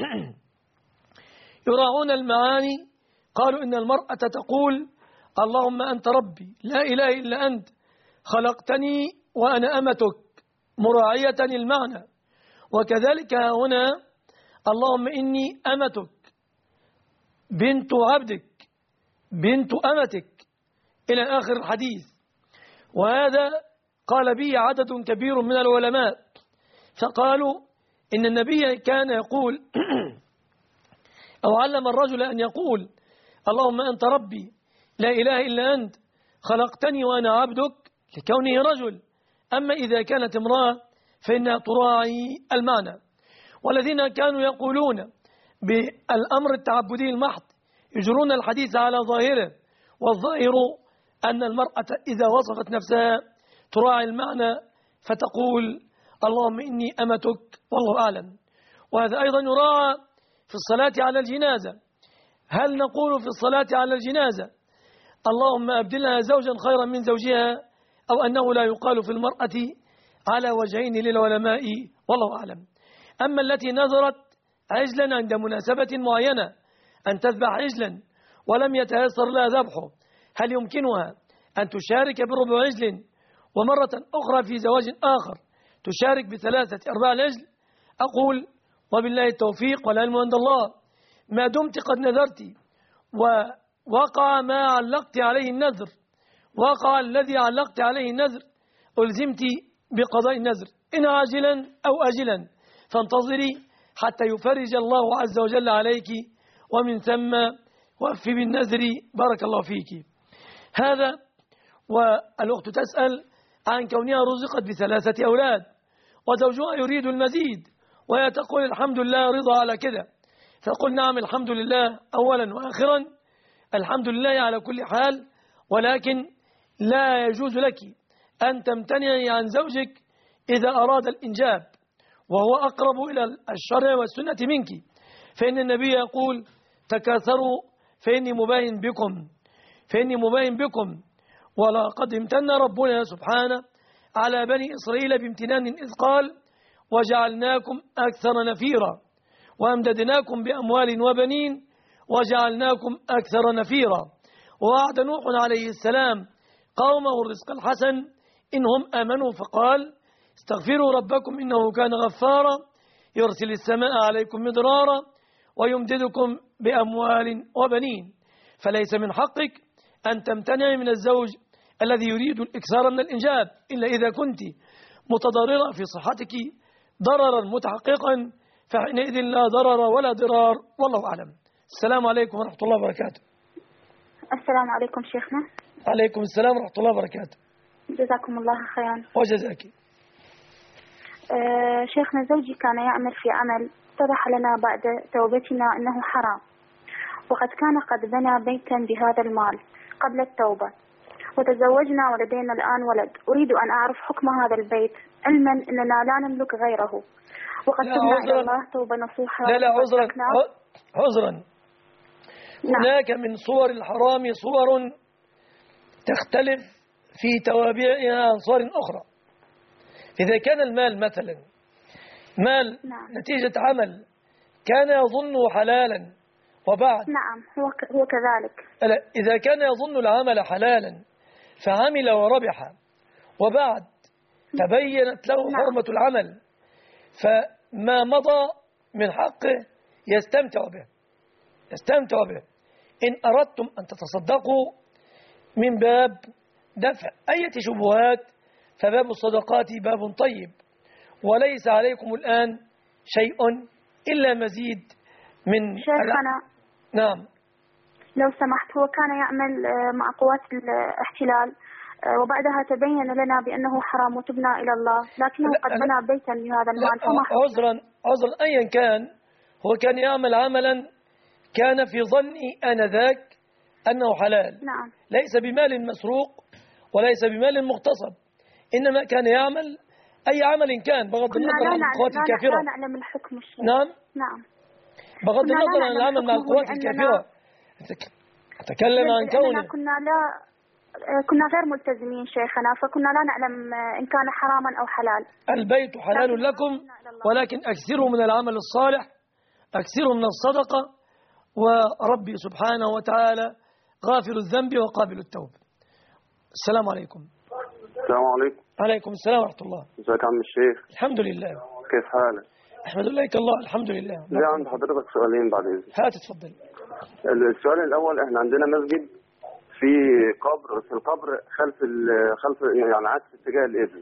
Speaker 1: يراعون المعاني قالوا إن المرأة تقول اللهم أنت ربي لا إله إلا أنت خلقتني وأنا أمتك مراعية المعنى. وكذلك هنا اللهم إني أمتك بنت عبدك بنت أمتك إلى آخر الحديث. وهذا قال به عدد كبير من العلماء، فقالوا إن النبي كان يقول أو علم الرجل أن يقول اللهم أنت ربي لا إله إلا أنت خلقتني وأنا عبدك لكونه رجل. أما إذا كانت امرأة فإنها تراعي المعنى. والذين كانوا يقولون بالأمر التعبدي المحض يجرون الحديث على ظاهره، والظاهر أن المرأة إذا وصفت نفسها تراعي المعنى فتقول اللهم إني أمتك والله أعلم. وهذا أيضا يراعى في الصلاة على الجنازة. هل نقول في الصلاة على الجنازة اللهم أبدلها زوجا خيرا من زوجها، أو أنه لا يقال في المرأة على وجهين للعلماء والله أعلم. أما التي نذرت عجلا عند مناسبة معينة أن تذبح عجلا ولم يتيسر لها ذبحه، هل يمكنها أن تشارك بربع عجل ومرة أخرى في زواج آخر تشارك بثلاثة أرباع العجل؟ أقول وبالله التوفيق والعلم عند الله. ما دمت قد نذرت ووقع ما علقت عليه النذر، وقع الذي علقت عليه النذر، ألزمت بقضاء النذر إن عاجلا أو آجلا، فانتظري حتى يفرج الله عز وجل عليك، ومن ثم وفي بالنذر بارك الله فيك. هذا. والأخت تسأل عن كونها رزقت بثلاثة أولاد وزوجها يريد المزيد، وهي تقول الحمد لله رضا على كده. فقل نعم الحمد لله أولا وآخرا، الحمد لله على كل حال، ولكن لا يجوز لك أن تمتنعي عن زوجك إذا أراد الإنجاب، وهو أقرب إلى الشرع والسنة منك، فإن النبي يقول تكاثروا فإني مباين بكم. ولقد امتن ربنا سبحانه على بني إسرائيل بامتنان إذ قال وجعلناكم أكثر نفيرا وأمددناكم بأموال وبنين وجعلناكم أكثر نفيرا. ووعد نوح عليه السلام قومه الرزق الحسن إنهم آمنوا فقال استغفروا ربكم إنه كان غفارا يرسل السماء عليكم مدرارا ويمددكم بأموال وبنين. فليس من حقك أن تمتنعي من الزوج الذي يريد الإكثار من الإنجاب إلا إذا كنت متضررة في صحتك ضررا متحققا، فحينئذ لا ضرر ولا ضرار والله أعلم. السلام عليكم ورحمة الله وبركاته.
Speaker 4: السلام عليكم شيخنا.
Speaker 1: عليكم السلام ورحمة الله وبركاته.
Speaker 4: جزاكم الله خيرا.
Speaker 1: وجزاك.
Speaker 4: شيخنا زوجي كان يعمل في عمل اتضح لنا بعد توبتنا أنه حرام، وقد كان قد بنى بيتا بهذا المال قبل التوبة، وتزوجنا ولدينا الآن ولد. أريد أن أعرف حكم هذا البيت علما أننا لا نملك غيره، وقد تبنا إلى الله توبة نصوحة.
Speaker 1: لا عذرا. هناك من صور الحرام صور تختلف في توابعها عن صور أخرى. إذا كان المال مثلا مال نتيجة عمل كان يظنه حلالا وبعد
Speaker 4: هو كذلك.
Speaker 1: إذا كان يظن العمل حلالا فعمل وربح وبعد تبينت له حرمة العمل، فما مضى من حقه يستمتع به. إن أردتم أن تتصدقوا من باب دفع أي شبهات فباب الصدقات باب طيب، وليس عليكم الآن شيء إلا مزيد من
Speaker 4: شيخنا.
Speaker 1: نعم.
Speaker 4: لو سمحت، هو كان يعمل مع قوات الاحتلال وبعدها تبين لنا بأنه حرام وتبنا إلى الله، لكنه قد بنى بيتا بهذا المال.
Speaker 1: عذرا أيا كان، هو كان يعمل عملا كان في ظني آنذاك أنه حلال.
Speaker 4: نعم.
Speaker 1: ليس بمال مسروق وليس بمال مغتصب، إنما كان يعمل أي عمل كان بغض النظر عن القوات الكافرة.
Speaker 4: لا نعلم الحكم الشرعي.
Speaker 1: نعم. بغض النظر عن العمل مع القوات الكافرة. أتكلم عن كونه
Speaker 4: كنا غير ملتزمين شيخنا، فكنا لا نعلم إن كان حراما أو حلال.
Speaker 1: البيت حلال لكم، ولكن أكثروا من العمل الصالح، أكثروا من الصدقة، وربي سبحانه وتعالى غافر الذنب وقابل التوب. السلام عليكم.
Speaker 5: السلام عليكم.
Speaker 1: عليكم السلام ورحمة الله.
Speaker 5: ازيك يا عم الشيخ؟
Speaker 1: الحمد لله.
Speaker 5: كيف حالك؟
Speaker 1: أحمد الله الحمد لله.
Speaker 5: زي عند حضرتك سؤالين بعد إذنك.
Speaker 1: هات اتفضل.
Speaker 5: السؤال الأول، احنا عندنا مسجد في قبر، في القبر خلف يعني عكس اتجاه القبلة.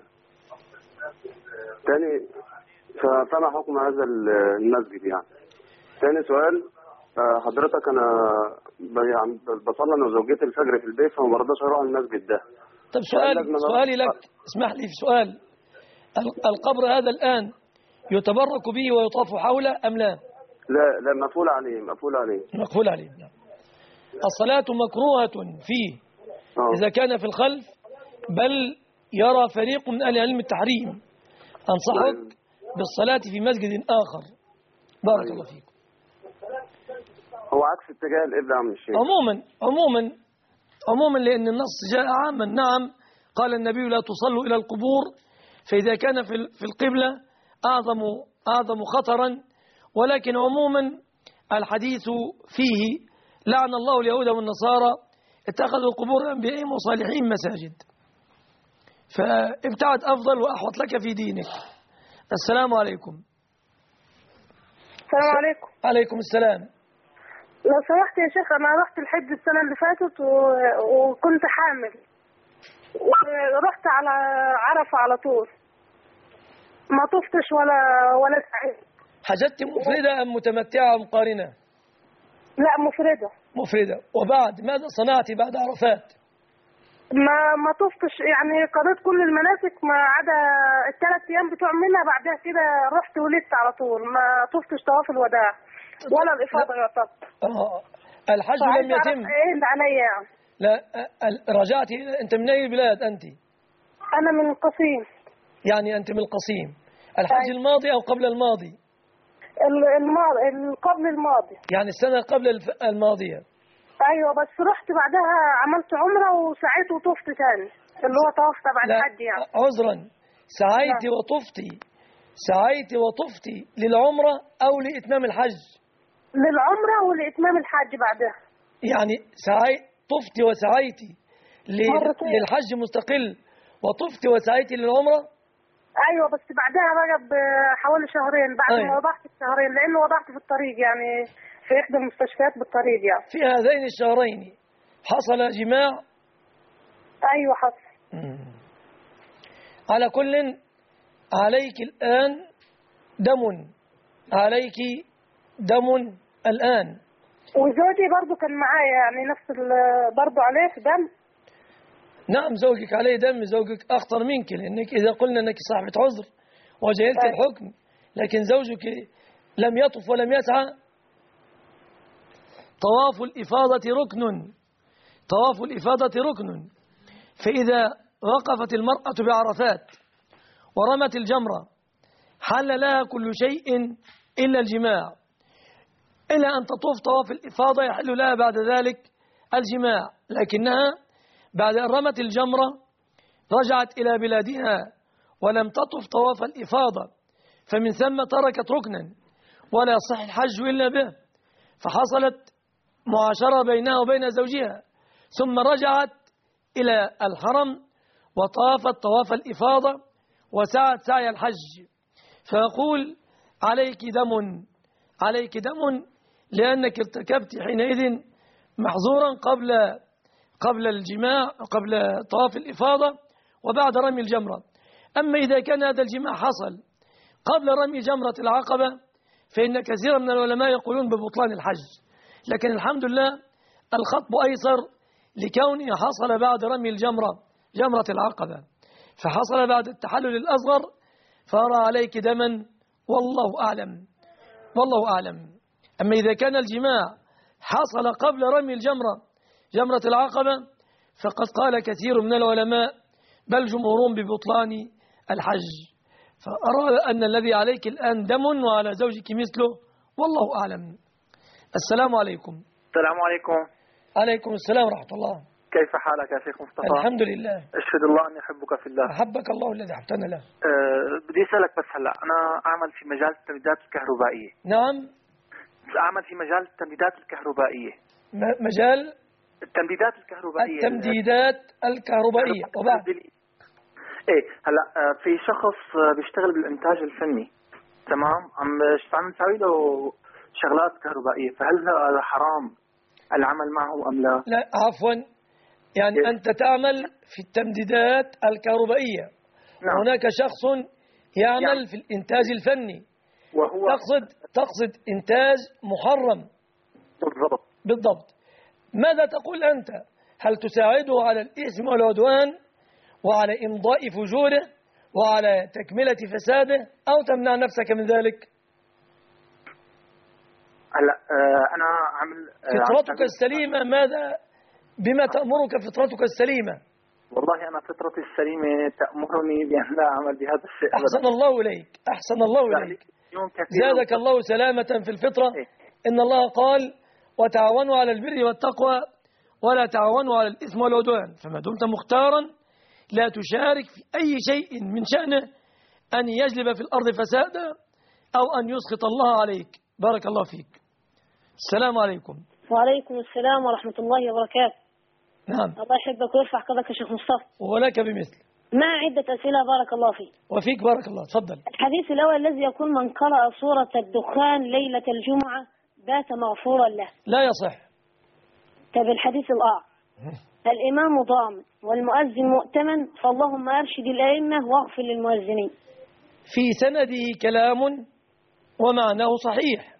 Speaker 5: تاني، فما حكم هذا المسجد يعني؟ تاني سؤال، حضرتك أنا يعني بصلي أنا وزوجتي الفجر في البيت، فما برضاش أروح المسجد ده.
Speaker 1: طب سؤالي لك، اسمح لي في سؤال. القبر هذا الآن يتبرك به ويطاف حوله أم لا؟
Speaker 5: لا مقفول عليه. نعم.
Speaker 1: الصلاة مكروهة فيه إذا كان في الخلف، بل يرى فريق من أهل العلم التحريم أنصحك بالصلاة في مسجد آخر. بارك الله فيكم.
Speaker 5: هو عكس اتجاه القبلة يا عم الشيخ.
Speaker 1: عموما لأن النص جاء عاما. نعم، قال النبي لا تصلوا إلى القبور، فإذا كان في القبلة أعظم خطرا، ولكن عموما الحديث فيه لعن الله اليهود والنصارى اتخذوا قبور أنبيائهم وصالحين مساجد، فابتعد أفضل وأحوط لك في دينك. السلام عليكم.
Speaker 6: السلام عليكم.
Speaker 1: عليكم السلام.
Speaker 6: لو سمحت يا شيخ، أنا رحت الحج السنة اللي فاتت وكنت حامل، ورحت على عرفة على طول، ما طفتش ولا سعيد.
Speaker 1: حجتت مفردة أم متمتعة أم قارنة؟
Speaker 6: لا، مفردة.
Speaker 1: مفردة. وبعد ماذا صنعت بعد عرفات؟
Speaker 6: ما طفتش، يعني قضيت كل المناسك ما عدا ال3 أيام بتوع منها، بعدها كده رحت ولدت على طول، ما طفتش طواف الوداع ولا الإفاضة يعتبر.
Speaker 1: الحج لم يتم.
Speaker 6: ايه اللي عليا يعني؟
Speaker 1: لا، رجعت. أنت من أي بلاد أنت؟
Speaker 6: أنا من القصيم.
Speaker 1: يعني أنت من القصيم. الحج الماضي أو قبل الماضي؟
Speaker 6: قبل الماضي،
Speaker 1: يعني السنة قبل الماضية.
Speaker 6: ايوه، بس رحت بعدها عملت عمره وسعيت وطفت تاني، اللي هو طواف تبع الحج يعني.
Speaker 1: عذرا، سعيت وطفتي للعمرة أو لإتمام الحج؟
Speaker 6: للعمرة ولإتمام الحج بعدها.
Speaker 1: يعني طفتي وسعيتي للحج مستقل، وطفتي وسعيتي للعمرة؟
Speaker 6: ايوه، بس بعدها بقى بحوالي شهرين بعد ما وضعت الشهرين، لانه وضعت في الطريق يعني في احدى المستشفيات بالطريق يعني.
Speaker 1: في هذين الشهرين حصل جماع؟
Speaker 6: ايوه حصل.
Speaker 1: على كل، عليك الآن دم، عليك دم الآن.
Speaker 6: وزوجي برضو كان معايا يعني نفس برضو عليه دم.
Speaker 1: نعم، زوجك عليه دم. زوجك أخطر منك، لأنك إذا قلنا أنك صاحبة عذر وجهلت الحكم، لكن زوجك لم يطف ولم يسعى. طواف الإفاضة ركن، فإذا وقفت المرأة بعرفات ورمت الجمرة حل لها كل شيء إلا الجماع، إلا أن تطوف طواف الإفاضة يحل لها بعد ذلك الجماع، لكنها بعد أن رمت الجمرة رجعت إلى بلادها ولم تطف طواف الإفاضة، فمن ثم تركت ركنا ولا يصح الحج إلا به، فحصلت معاشرة بينها وبين زوجها، ثم رجعت إلى الحرم وطافت طواف الإفاضة وسعت سعي الحج. فيقول عليك دم لأنك ارتكبت حينئذ محظورا قبل الجماع، قبل طواف الإفاضة وبعد رمي الجمرة. أما إذا كان هذا الجماع حصل قبل رمي جمرة العقبة فإن كثيرا من العلماء يقولون ببطلان الحج، لكن الحمد لله الخطب أيسر لكونه حصل بعد رمي جمرة العقبة، فحصل بعد التحلل الأصغر، فأرى عليك دما والله أعلم. أما إذا كان الجماع حصل قبل رمي جمرة العقبة فقد قال كثير من العلماء بل جمهورهم ببطلان الحج، فأرى أن الذي عليك الآن دم وعلى زوجك مثله، والله أعلم. السلام عليكم.
Speaker 7: السلام عليكم.
Speaker 1: عليكم السلام ورحمة الله.
Speaker 7: كيف حالك يا شيخ مصطفى؟
Speaker 1: الحمد لله.
Speaker 7: أشهد الله أني أحبك في الله.
Speaker 1: أحبك الله الذي أحبتنا له.
Speaker 7: بدي أسألك بس هلا، أنا أعمل في مجال التمديدات الكهربائية.
Speaker 1: نعم.
Speaker 7: أعمل في مجال التمديدات الكهربائية.
Speaker 1: مجال
Speaker 7: التمديدات الكهربائية. وبعد إيه هلا في شخص بيشتغل بالإنتاج الفني، تمام، عم نسوي له شغلات كهربائية، فهل هذا حرام العمل معه أم لا؟
Speaker 1: لا عفوا، يعني إيه؟ أنت تعمل في التمديدات الكهربائية. نعم. هناك شخص يعمل يعني في الإنتاج الفني، وهو تقصد إنتاج محرم. بالضبط. ماذا تقول أنت؟ هل تساعده على الإثم والعدوان وعلى إمضاء فجوره وعلى تكملة فساده، أو تمنع نفسك من ذلك؟
Speaker 7: هلا أنا عمل
Speaker 1: فطرتك السليمة، بما تأمرك فطرتك السليمة؟
Speaker 7: والله أنا فطرتي السليمة تأمرني بأن لا أعمل بهذا الشيء أبدا.
Speaker 1: أحسن الله إليك، أحسن الله إليك، زادك الله سلامة في الفطرة. إن الله قال وتعاونوا على البر والتقوى ولا تعاونوا على الإثم والعدوان. فما دمت مختارا لا تشارك في أي شيء من شأنه أن يجلب في الأرض فسادا أو أن يسخط الله عليك. بارك الله فيك. السلام عليكم.
Speaker 8: وعليكم السلام ورحمة الله وبركاته.
Speaker 1: نعم.
Speaker 8: الله يحبك ويرفع قدرك يا شيخ مصطفى.
Speaker 1: ولك بمثل.
Speaker 8: مع عدة أسئلة بارك الله فيك.
Speaker 1: وفيك بارك الله. تفضل.
Speaker 8: الحديث الأول الذي يقول من قرأ سورة الدخان ليلة الجمعة بات مغفورا له.
Speaker 1: لا يصح.
Speaker 8: طب الحديث الإمام ضامن والمؤذن مؤتمن فاللهم أرشد الأئمة واغفر للمؤذنين.
Speaker 1: في سنده كلام ومعناه صحيح.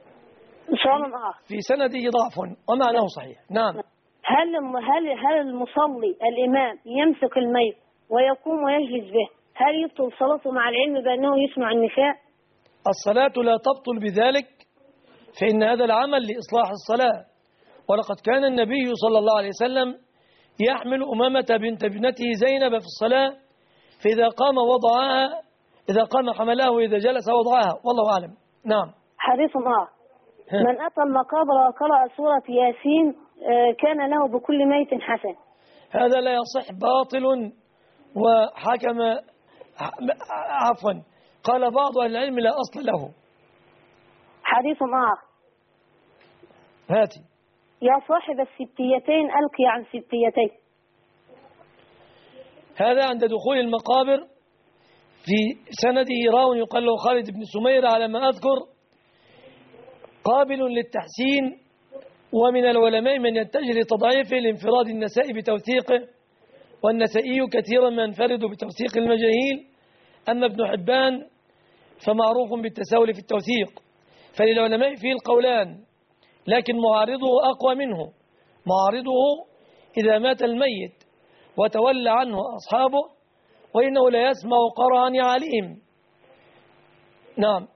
Speaker 1: في سنده ضعف ومعناه صحيح. نعم.
Speaker 8: هل المصلي الإمام يمسك الميت ويقوم ويجلس به هل يبطل صلاته مع العلم بأنه يسمع النساء؟
Speaker 1: الصلاة لا تبطل بذلك، فإن هذا العمل لإصلاح الصلاة. ولقد كان النبي صلى الله عليه وسلم يحمل أمامة بنت ابنته زينب في الصلاة، فإذا قام وضعها، إذا قام حملها وإذا جلس وضعها. والله أعلم. نعم.
Speaker 8: حديث من أتى المقابر وقرأ سورة ياسين كان له بكل ميت حسن.
Speaker 1: هذا لا يصح، باطل. وحكم عفوا قال بعض أهل العلم لا أصل له.
Speaker 8: حديث
Speaker 1: هاتي.
Speaker 8: يا صاحب السبتيتين ألقي عن سبتيتين.
Speaker 1: هذا عند دخول المقابر. في سنده راو يقال له خالد بن سمير على ما أذكر، قابل للتحسين. ومن العلماء من يتجه لتضعيفه لانفراد النسائي بتوثيقه، والنسائي كثيرا ما ينفرد بتوثيق المجاهيل. أما ابن حبان فمعروف بالتساهل في التوثيق. فللعلماء فيه القولان، لكن معارضه أقوى منه. معارضه إذا مات الميت وتولى عنه أصحابه وإنه لا يسمع قرعا يعليهم. نعم.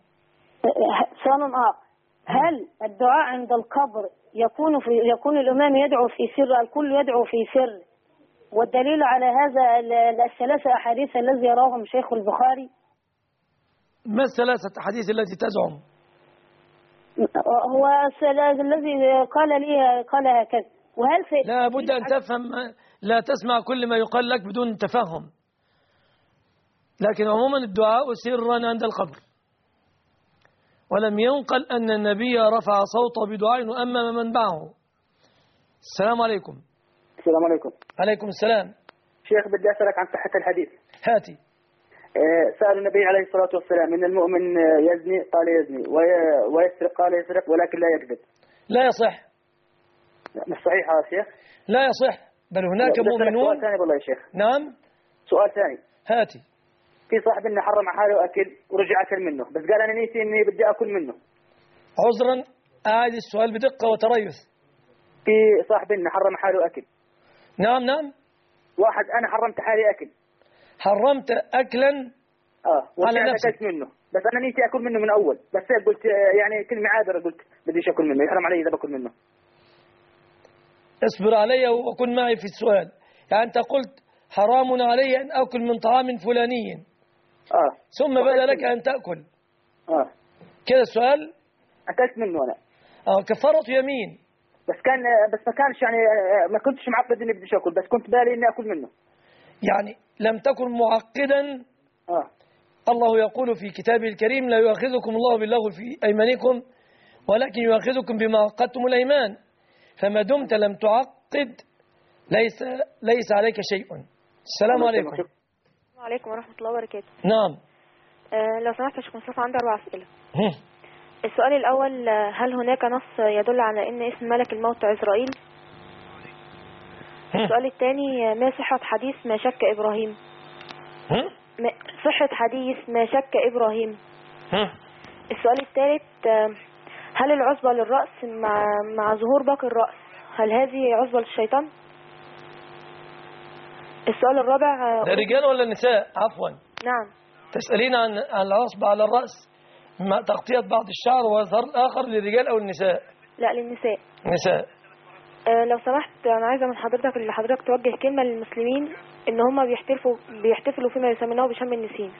Speaker 8: هل الدعاء عند القبر يكون الإمام يدعو في سر، الكل يدعو في سر؟ والدليل على هذا الثلاثة أحاديث الذي يراهم شيخ البخاري.
Speaker 1: ما الثلاثة أحاديث التي تزعم؟
Speaker 8: هو الذي قال هكذا. وهل
Speaker 1: لا بد أن تفهم، لا تسمع كل ما يقال لك بدون تفهم. لكن عموما الدعاء سرا عند القبر، ولم ينقل أن النبي رفع صوته بدعاء أمام من معه. السلام عليكم.
Speaker 9: السلام عليكم.
Speaker 1: عليكم السلام.
Speaker 9: شيخ بدي أسألك عن صحة الحديث.
Speaker 1: هاتي.
Speaker 9: سأل النبي عليه الصلاة والسلام إن المؤمن يزني قال يزني ويسرق قال يسرق ولكن لا يكذب.
Speaker 1: لا يصح.
Speaker 9: مش صحيح يا شيخ؟
Speaker 1: لا يصح، بل هناك مؤمنون.
Speaker 9: سؤال ثاني والله يا شيخ.
Speaker 1: نعم.
Speaker 9: سؤال ثاني.
Speaker 1: هاتي.
Speaker 9: في صاحب لنا حرم حاله أكل ورجع أكل منه، بس قال أنا نيتي إني بدي أكل منه.
Speaker 1: عذرا أعيد السؤال بدقة وتريث.
Speaker 9: في صاحب لنا حرم حاله أكل.
Speaker 1: نعم نعم.
Speaker 9: واحد أنا حرمت حالي أكل.
Speaker 1: حرمت أكلا على نفسك.
Speaker 9: أكلت منه، بس أنا نيتي أكل منه من أول، بس قلت يعني كلمة عابرة، قلت بديش أكل منه، يحرم علي إذا بأكل منه.
Speaker 1: اصبر علي وكن معي في السؤال. يعني أنت قلت حرام علي أن أكل من طعام فلاني ثم بدا لك أن تأكل كده السؤال.
Speaker 9: أكلت منه أنا
Speaker 1: كفارة يمين.
Speaker 9: بس ما كانش يعني ما كنتش معقد إني بديش أكل، بس كنت بالي إني أكل منه.
Speaker 1: يعني لم تكن معقدا. الله يقول في كتابه الكريم لا يؤاخذكم الله باللغو في أيمانكم ولكن يؤاخذكم بما عقدتم الأيمان. فما دمت لم تعقد ليس عليك شيء. السلام عليكم.
Speaker 3: السلام عليكم ورحمة الله وبركاته.
Speaker 1: نعم.
Speaker 3: لو سمحت يا شيخ مصطفى عندي 4 أسئلة. السؤال الأول، هل هناك نص يدل على أن اسم ملك الموت عزرائيل؟ السؤال الثاني، ما صحة حديث ما شك إبراهيم؟ صحة حديث ما شك إبراهيم. السؤال الثالث، هل العصبة للرأس مع ظهور باقي الرأس هل هذه عصبة للشيطان؟ السؤال الرابع،
Speaker 1: الرجال ولا النساء؟ عفوا.
Speaker 3: نعم.
Speaker 1: تسألين عن العصبة على الرأس تغطية بعض الشعر وظهر الآخر للرجال أو النساء؟
Speaker 3: لا للنساء.
Speaker 1: نساء.
Speaker 3: لو سمحت أنا عايزة من حضرتك اللي حضرتك توجه كلمة للمسلمين إن هم بيحتفلوا فيما يسمونه بشم النسيم.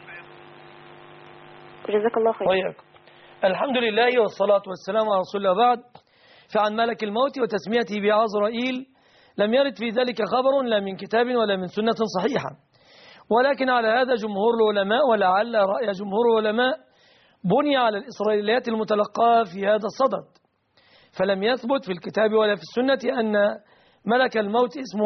Speaker 3: جزاك الله خير.
Speaker 1: وياكم. الحمد لله والصلاة والسلام على رسول الله بعد. فعن ملك الموت وتسميته بعزرائيل لم يرد في ذلك خبر لا من كتاب ولا من سنة صحيحة، ولكن على هذا جمهور العلماء، ولعل رأي جمهور العلماء بني على الإسرائيليات المتلقاة في هذا الصدد، فلم يثبت في الكتاب ولا في السنة أن ملك الموت اسمه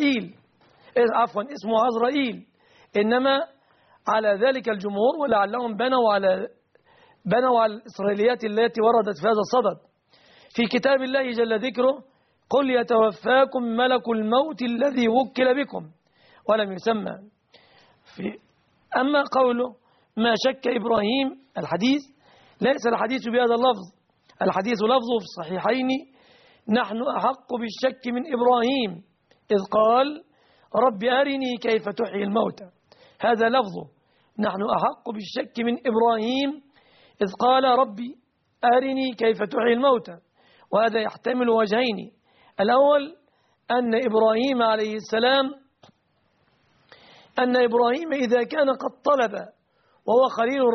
Speaker 1: اسمه عزرائيل، إنما على ذلك الجمهور، ولعلهم بنوا على الإسرائيليات التي وردت في هذا الصدد. في كتاب الله جل ذكره قل يتوفاكم ملك الموت الذي وكل بكم، ولم يسمى أما قوله ما شك إبراهيم، الحديث ليس الحديث بهذا اللفظ، الحديث لفظه في الصحيحين نحن أحق بالشك من إبراهيم إذ قال رب أرني كيف تحيي الموتى، هذا لفظه، نحن أحق بالشك من إبراهيم إذ قال ربي أرني كيف تحيي الموتى. وهذا يحتمل وجهين، الأول أن إبراهيم إذا كان قد طلب، وهو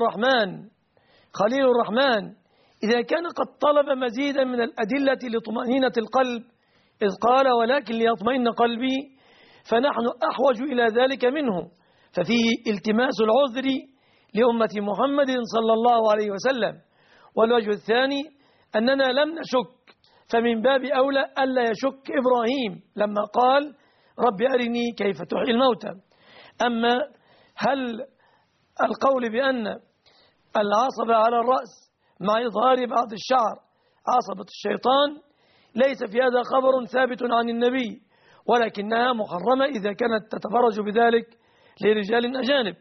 Speaker 1: خليل الرحمن إذا كان قد طلب مزيدا من الأدلة لطمأنينة القلب إذ قال ولكن ليطمئن قلبي، فنحن أحوج إلى ذلك منه، ففيه التماس العذر لأمة محمد صلى الله عليه وسلم. والوجه الثاني أننا لم نشك، فمن باب أولى ألا يشك إبراهيم لما قال رب أرني كيف تحيي الموتى. أما هل القول بأن العصب على الرأس مع إظهار بعض الشعر عصبة الشيطان ليس في هذا خبر ثابت عن النبي، ولكنها محرمة إذا كانت تتفرج بذلك لرجال أجانب.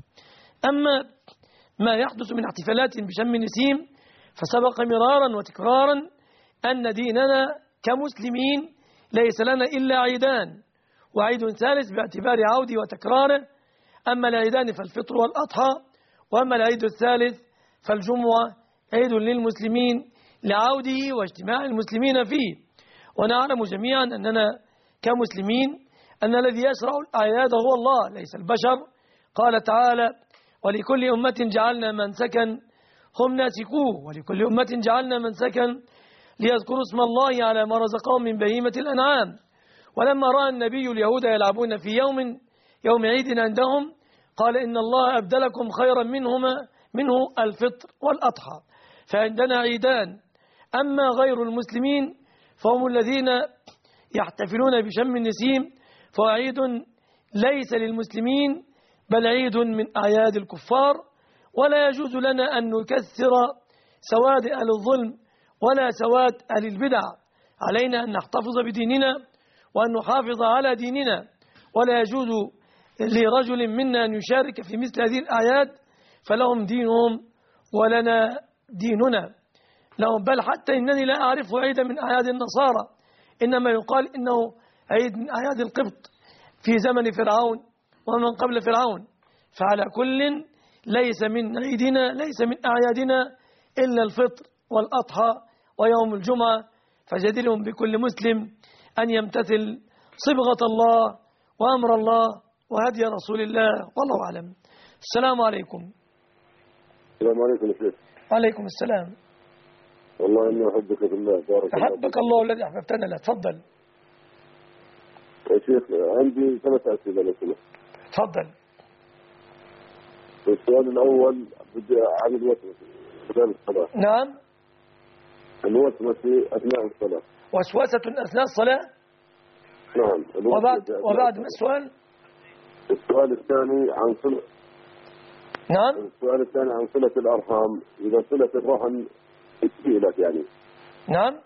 Speaker 1: أما ما يحدث من احتفالات بشم نسيم فسبق مرارا وتكرارا أن ديننا كمسلمين ليس لنا إلا عيدان، وعيد ثالث باعتبار عوده وتكراره، أما العيدان فالفطر والأضحى، وأما العيد الثالث فالجمعة عيد للمسلمين لعوده واجتماع المسلمين فيه. ونعلم جميعا أننا كمسلمين أن الذي يشرع الأعياد هو الله ليس البشر، قال تعالى ولكل أمة جعلنا منسكا هم ناسكوه، ولكل أمة جعلنا منسكا ليذكروا اسم الله على ما رزقهم من بهيمة الأنعام. ولما رأى النبي اليهود يلعبون في يوم عيد عندهم قال إن الله أبدلكم خيرا منه الفطر والأضحى، فعندنا عيدان. أما غير المسلمين فهم الذين يحتفلون بشم النسيم، فهو عيد ليس للمسلمين بل عيد من أعياد الكفار، ولا يجوز لنا أن نكثر سواد أهل الظلم ولا سواد أهل البدع. علينا أن نحتفظ بديننا وأن نحافظ على ديننا، ولا يجوز لرجل منا أن يشارك في مثل هذه الأعياد، فلهم دينهم ولنا ديننا لهم. بل حتى إنني لا أعرف عيدا من أعياد النصارى، إنما يقال إنه عيد من أعياد القبط في زمن فرعون ومن قبل فرعون. فعلى كل ليس من عيدنا ليس من أعيادنا إلا الفطر والأضحى ويوم الجمعة، فجديرهم بكل مسلم أن يمتثل صبغة الله وأمر الله وهدي رسول الله، والله أعلم. السلام عليكم.
Speaker 10: السلام عليكم يا شيخ.
Speaker 1: وعليكم السلام.
Speaker 10: والله إني أحبك في الله، بارك الله.
Speaker 1: أحبك الله الذي أحببتنا له. تفضل
Speaker 10: يا شيخ. عندي 3 أسئلة لو سمحت.
Speaker 1: تفضل.
Speaker 10: السؤال الأول بدي عن الوسوسة أثناء الصلاة.
Speaker 1: نعم.
Speaker 10: الوسوسة أثناء الصلاة.
Speaker 1: وسوسة أثناء الصلاة.
Speaker 10: نعم.
Speaker 1: وبعد ما السؤال؟
Speaker 10: السؤال الثاني عن صلة.
Speaker 1: نعم.
Speaker 10: السؤال الثاني عن صلة الأرحام، إذا صلة الرحم استهلت يعني.
Speaker 1: نعم.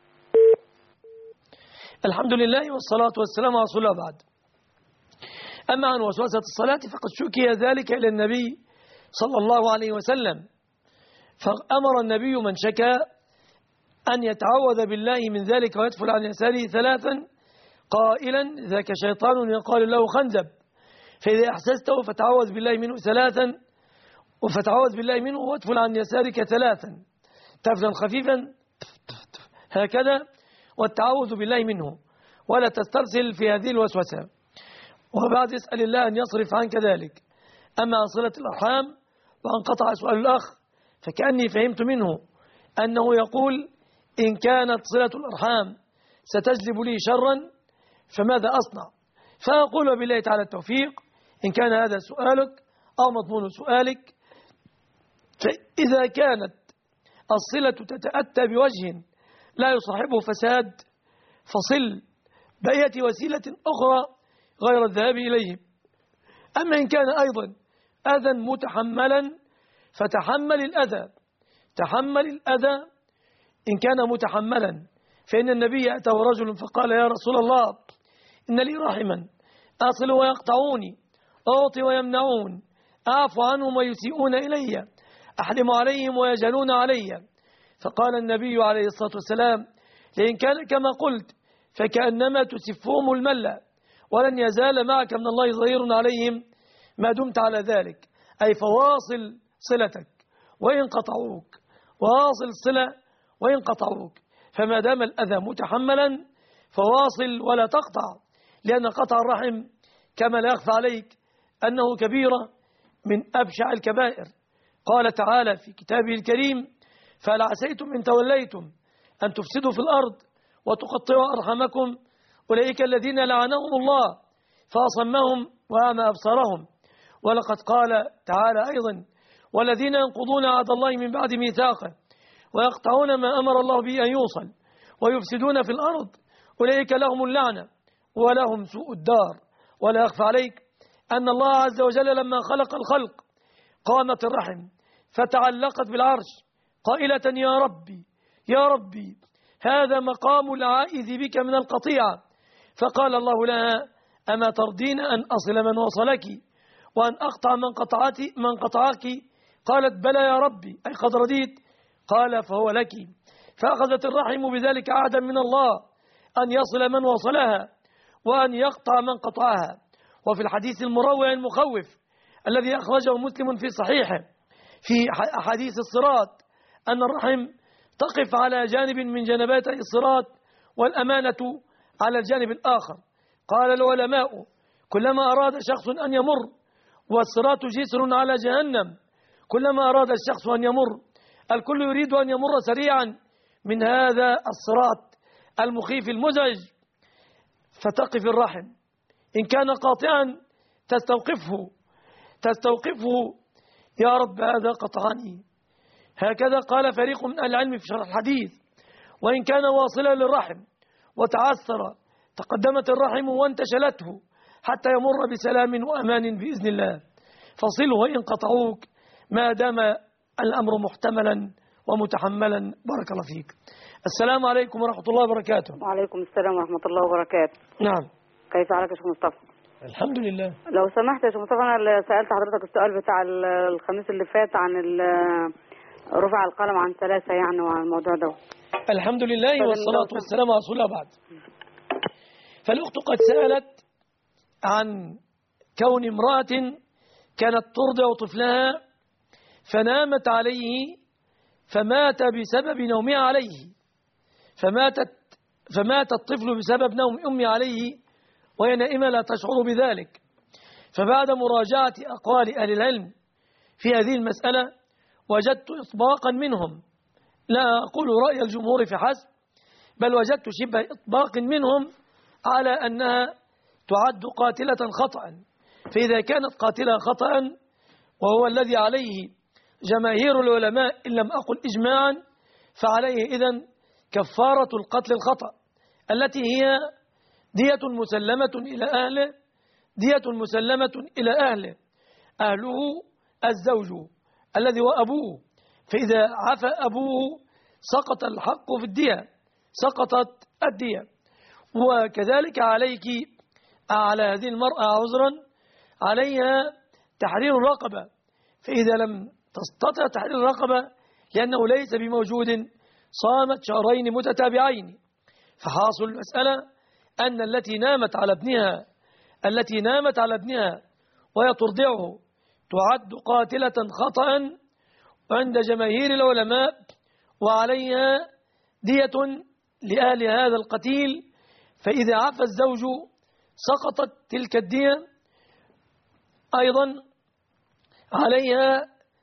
Speaker 1: الحمد لله والصلاة والسلام على رسول الله بعد. أما عن وسوسة الصلاة فقد شكي ذلك إلى النبي صلى الله عليه وسلم، فأمر النبي من شكى أن يتعوذ بالله من ذلك ويدفل عن يساره 3 قائلا ذاك شيطان يقال له خنزب، فإذا أحسسته فتعوذ بالله منه 3 وفتعوذ بالله منه وادفل عن يسارك 3 تفلا خفيفا هكذا، والتعوذ بالله منه، ولا تسترسل في هذه الوسوسة. وبعد اسأل الله أن يصرف عنك ذلك. أما عن صلة الأرحام وأن قطع سؤال الأخ، فكأني فهمت منه أنه يقول إن كانت صلة الأرحام ستجلب لي شرا فماذا أصنع؟ فأقول بالله تعالى التوفيق، إن كان هذا سؤالك أو مضمون سؤالك، فإذا كانت الصلة تتأتى بوجه لا يصاحبه فساد فصل بأية وسيلة أخرى غير الذهاب إليهم. أما إن كان أيضا أذى متحملا فتحمل الأذى، تحمل الأذى إن كان متحملا. فإن النبي أتاه رجل فقال يا رسول الله إن لي رحما أصل ويقطعوني، أعطي ويمنعون، أعفو عنهم ويسيئون إلي، أحلم عليهم ويجهلون علي. فقال النبي عليه الصلاة والسلام لئن كان كما قلت فكأنما تسفهم الملة، ولن يزال معك من الله ظهير عليهم ما دمت على ذلك. أي فواصل صلتك وإن قطعوك، واصل الصلة وإن قطعوك. فما دام الأذى متحملا فواصل ولا تقطع، لأن قطع الرحم كما لا يخفى عليك أنه كبيرة من أبشع الكبائر. قال تعالى في كتابه الكريم فهل عسيتم إن توليتم أن تفسدوا في الأرض وتقطعوا أرحامكم أولئك الذين لعنهم الله فأصمهم وأعمى أبصارهم. ولقد قال تعالى أيضا والذين ينقضون عهد الله من بعد ميثاقه ويقطعون ما أمر الله به أن يوصل ويفسدون في الأرض أولئك لهم اللعنة ولهم سوء الدار. ولا يخفى عليك أن الله عز وجل لما خلق الخلق قامت الرحم فتعلقت بالعرش قائلة يا ربي يا ربي هذا مقام العائذ بك من القطيعة. فقال الله لها أما ترضين أن أصل من وصلك وأن أقطع من قطعك؟ قالت بلى يا ربي أي قد رضيت. قال فهو لك. فأخذت الرحم بذلك عهدا من الله أن يصل من وصلها وأن يقطع من قطعها. وفي الحديث المروع المخوف الذي أخرجه مسلم في صحيحه في حديث الصراط أن الرحم تقف على جانب من جنباتي الصراط والأمانة على الجانب الآخر. قال العلماء كلما أراد شخص أن يمر والصراط جسر على جهنم، كلما أراد الشخص أن يمر الكل يريد أن يمر سريعا من هذا الصراط المخيف المزعج، فتقف الرحم إن كان قاطعا تستوقفه يا رب هذا قطعني. هكذا قال فريق من أهل العلم في شرح الحديث. وإن كان واصلا للرحم وتعثر تقدمت الرحم وانتشلته حتى يمر بسلام وأمان بإذن الله. فصله وإن قطعوك ما دام الأمر محتملا ومتحملا. بارك الله فيك. السلام عليكم ورحمة الله وبركاته.
Speaker 11: وعليكم السلام ورحمة الله وبركاته.
Speaker 1: نعم.
Speaker 11: كيف حالك يا شيخ مصطفى؟
Speaker 1: الحمد لله.
Speaker 11: لو سمحت يا شيخ مصطفى أنا سألت حضرتك السؤال بتاع الخميس اللي فات عن رفع القلم عن 3 يعني وعن الموضوع ده.
Speaker 1: الحمد لله والصلاة والسلام على رسول الله. بعد فالأخت قد سألت عن كون امرأة كانت ترضع طفلها فنامت عليه فمات بسبب نومها عليه، فمات الطفل بسبب نوم أمي عليه وهي نائمة لا تشعر بذلك. فبعد مراجعة أقوال أهل العلم في هذه المسألة وجدت إطباقا منهم، لا أقول رأي الجمهور فحسب، بل وجدت شبه إطباق منهم على أنها تعد قاتلة خطأ. فإذا كانت قاتلة خطأ وهو الذي عليه جماهير العلماء إن لم أقل إجماعا، فعليه إذن كفارة القتل الخطأ التي هي دية مسلمة إلى أهله، دية مسلمة إلى أهله، أهله الزوج الذي هو أبوه. فإذا عفى أبوه سقط الحق في الدية، سقطت الدية. وكذلك عليك على هذه المرأة عذرا عليها تحرير الرقبة، فإذا لم تستطع تحرير الرقبة لأنه ليس بموجود صامت شهرين متتابعين. فحاصل المسألة أن التي نامت على ابنها وهي ترضعه تعد قاتلة خطأ عند جماهير العلماء، وعليها دية لأهل هذا القتيل، فإذا عفى الزوج سقطت تلك الدية. أيضا عليها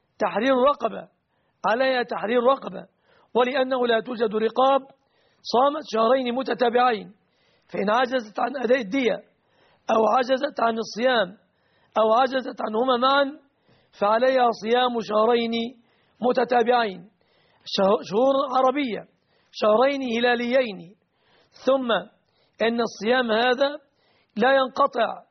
Speaker 1: تحرير رقبة، ولأنه لا توجد رقاب صامت شهرين متتابعين، فإن عجزت عن أداء الدية أو عجزت عن الصيام أو عجزت عنهما معا فعليها صيام شهرين متتابعين، شهور عربية، شهرين هلاليين. ثم إن الصيام هذا لا ينقطع،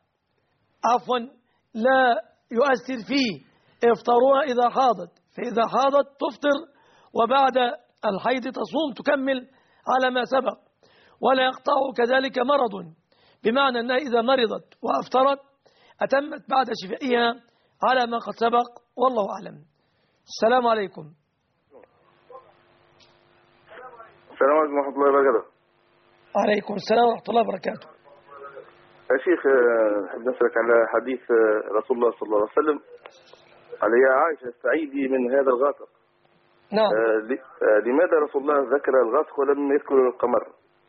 Speaker 1: لا يؤثر فيه إفطارها إذا حاضت، فإذا حاضت تفطر وبعد الحيض تصوم تكمل على ما سبق، ولا يقطع كذلك مرض، بمعنى أنها إذا مرضت وأفطرت أتمت بعد شفائها على ما قد سبق، والله أعلم. السلام عليكم.
Speaker 2: السلام عليكم ورحمة الله وبركاته.
Speaker 1: عليكم السلام ورحمة الله وبركاته.
Speaker 2: يا شيخ أحب أسألك على حديث رسول الله صلى الله عليه وسلم قال يا عائشة استعيذي من هذا الغاسق.
Speaker 1: نعم.
Speaker 2: لماذا رسول الله ذكر الغاسق ولم يذكر القمر؟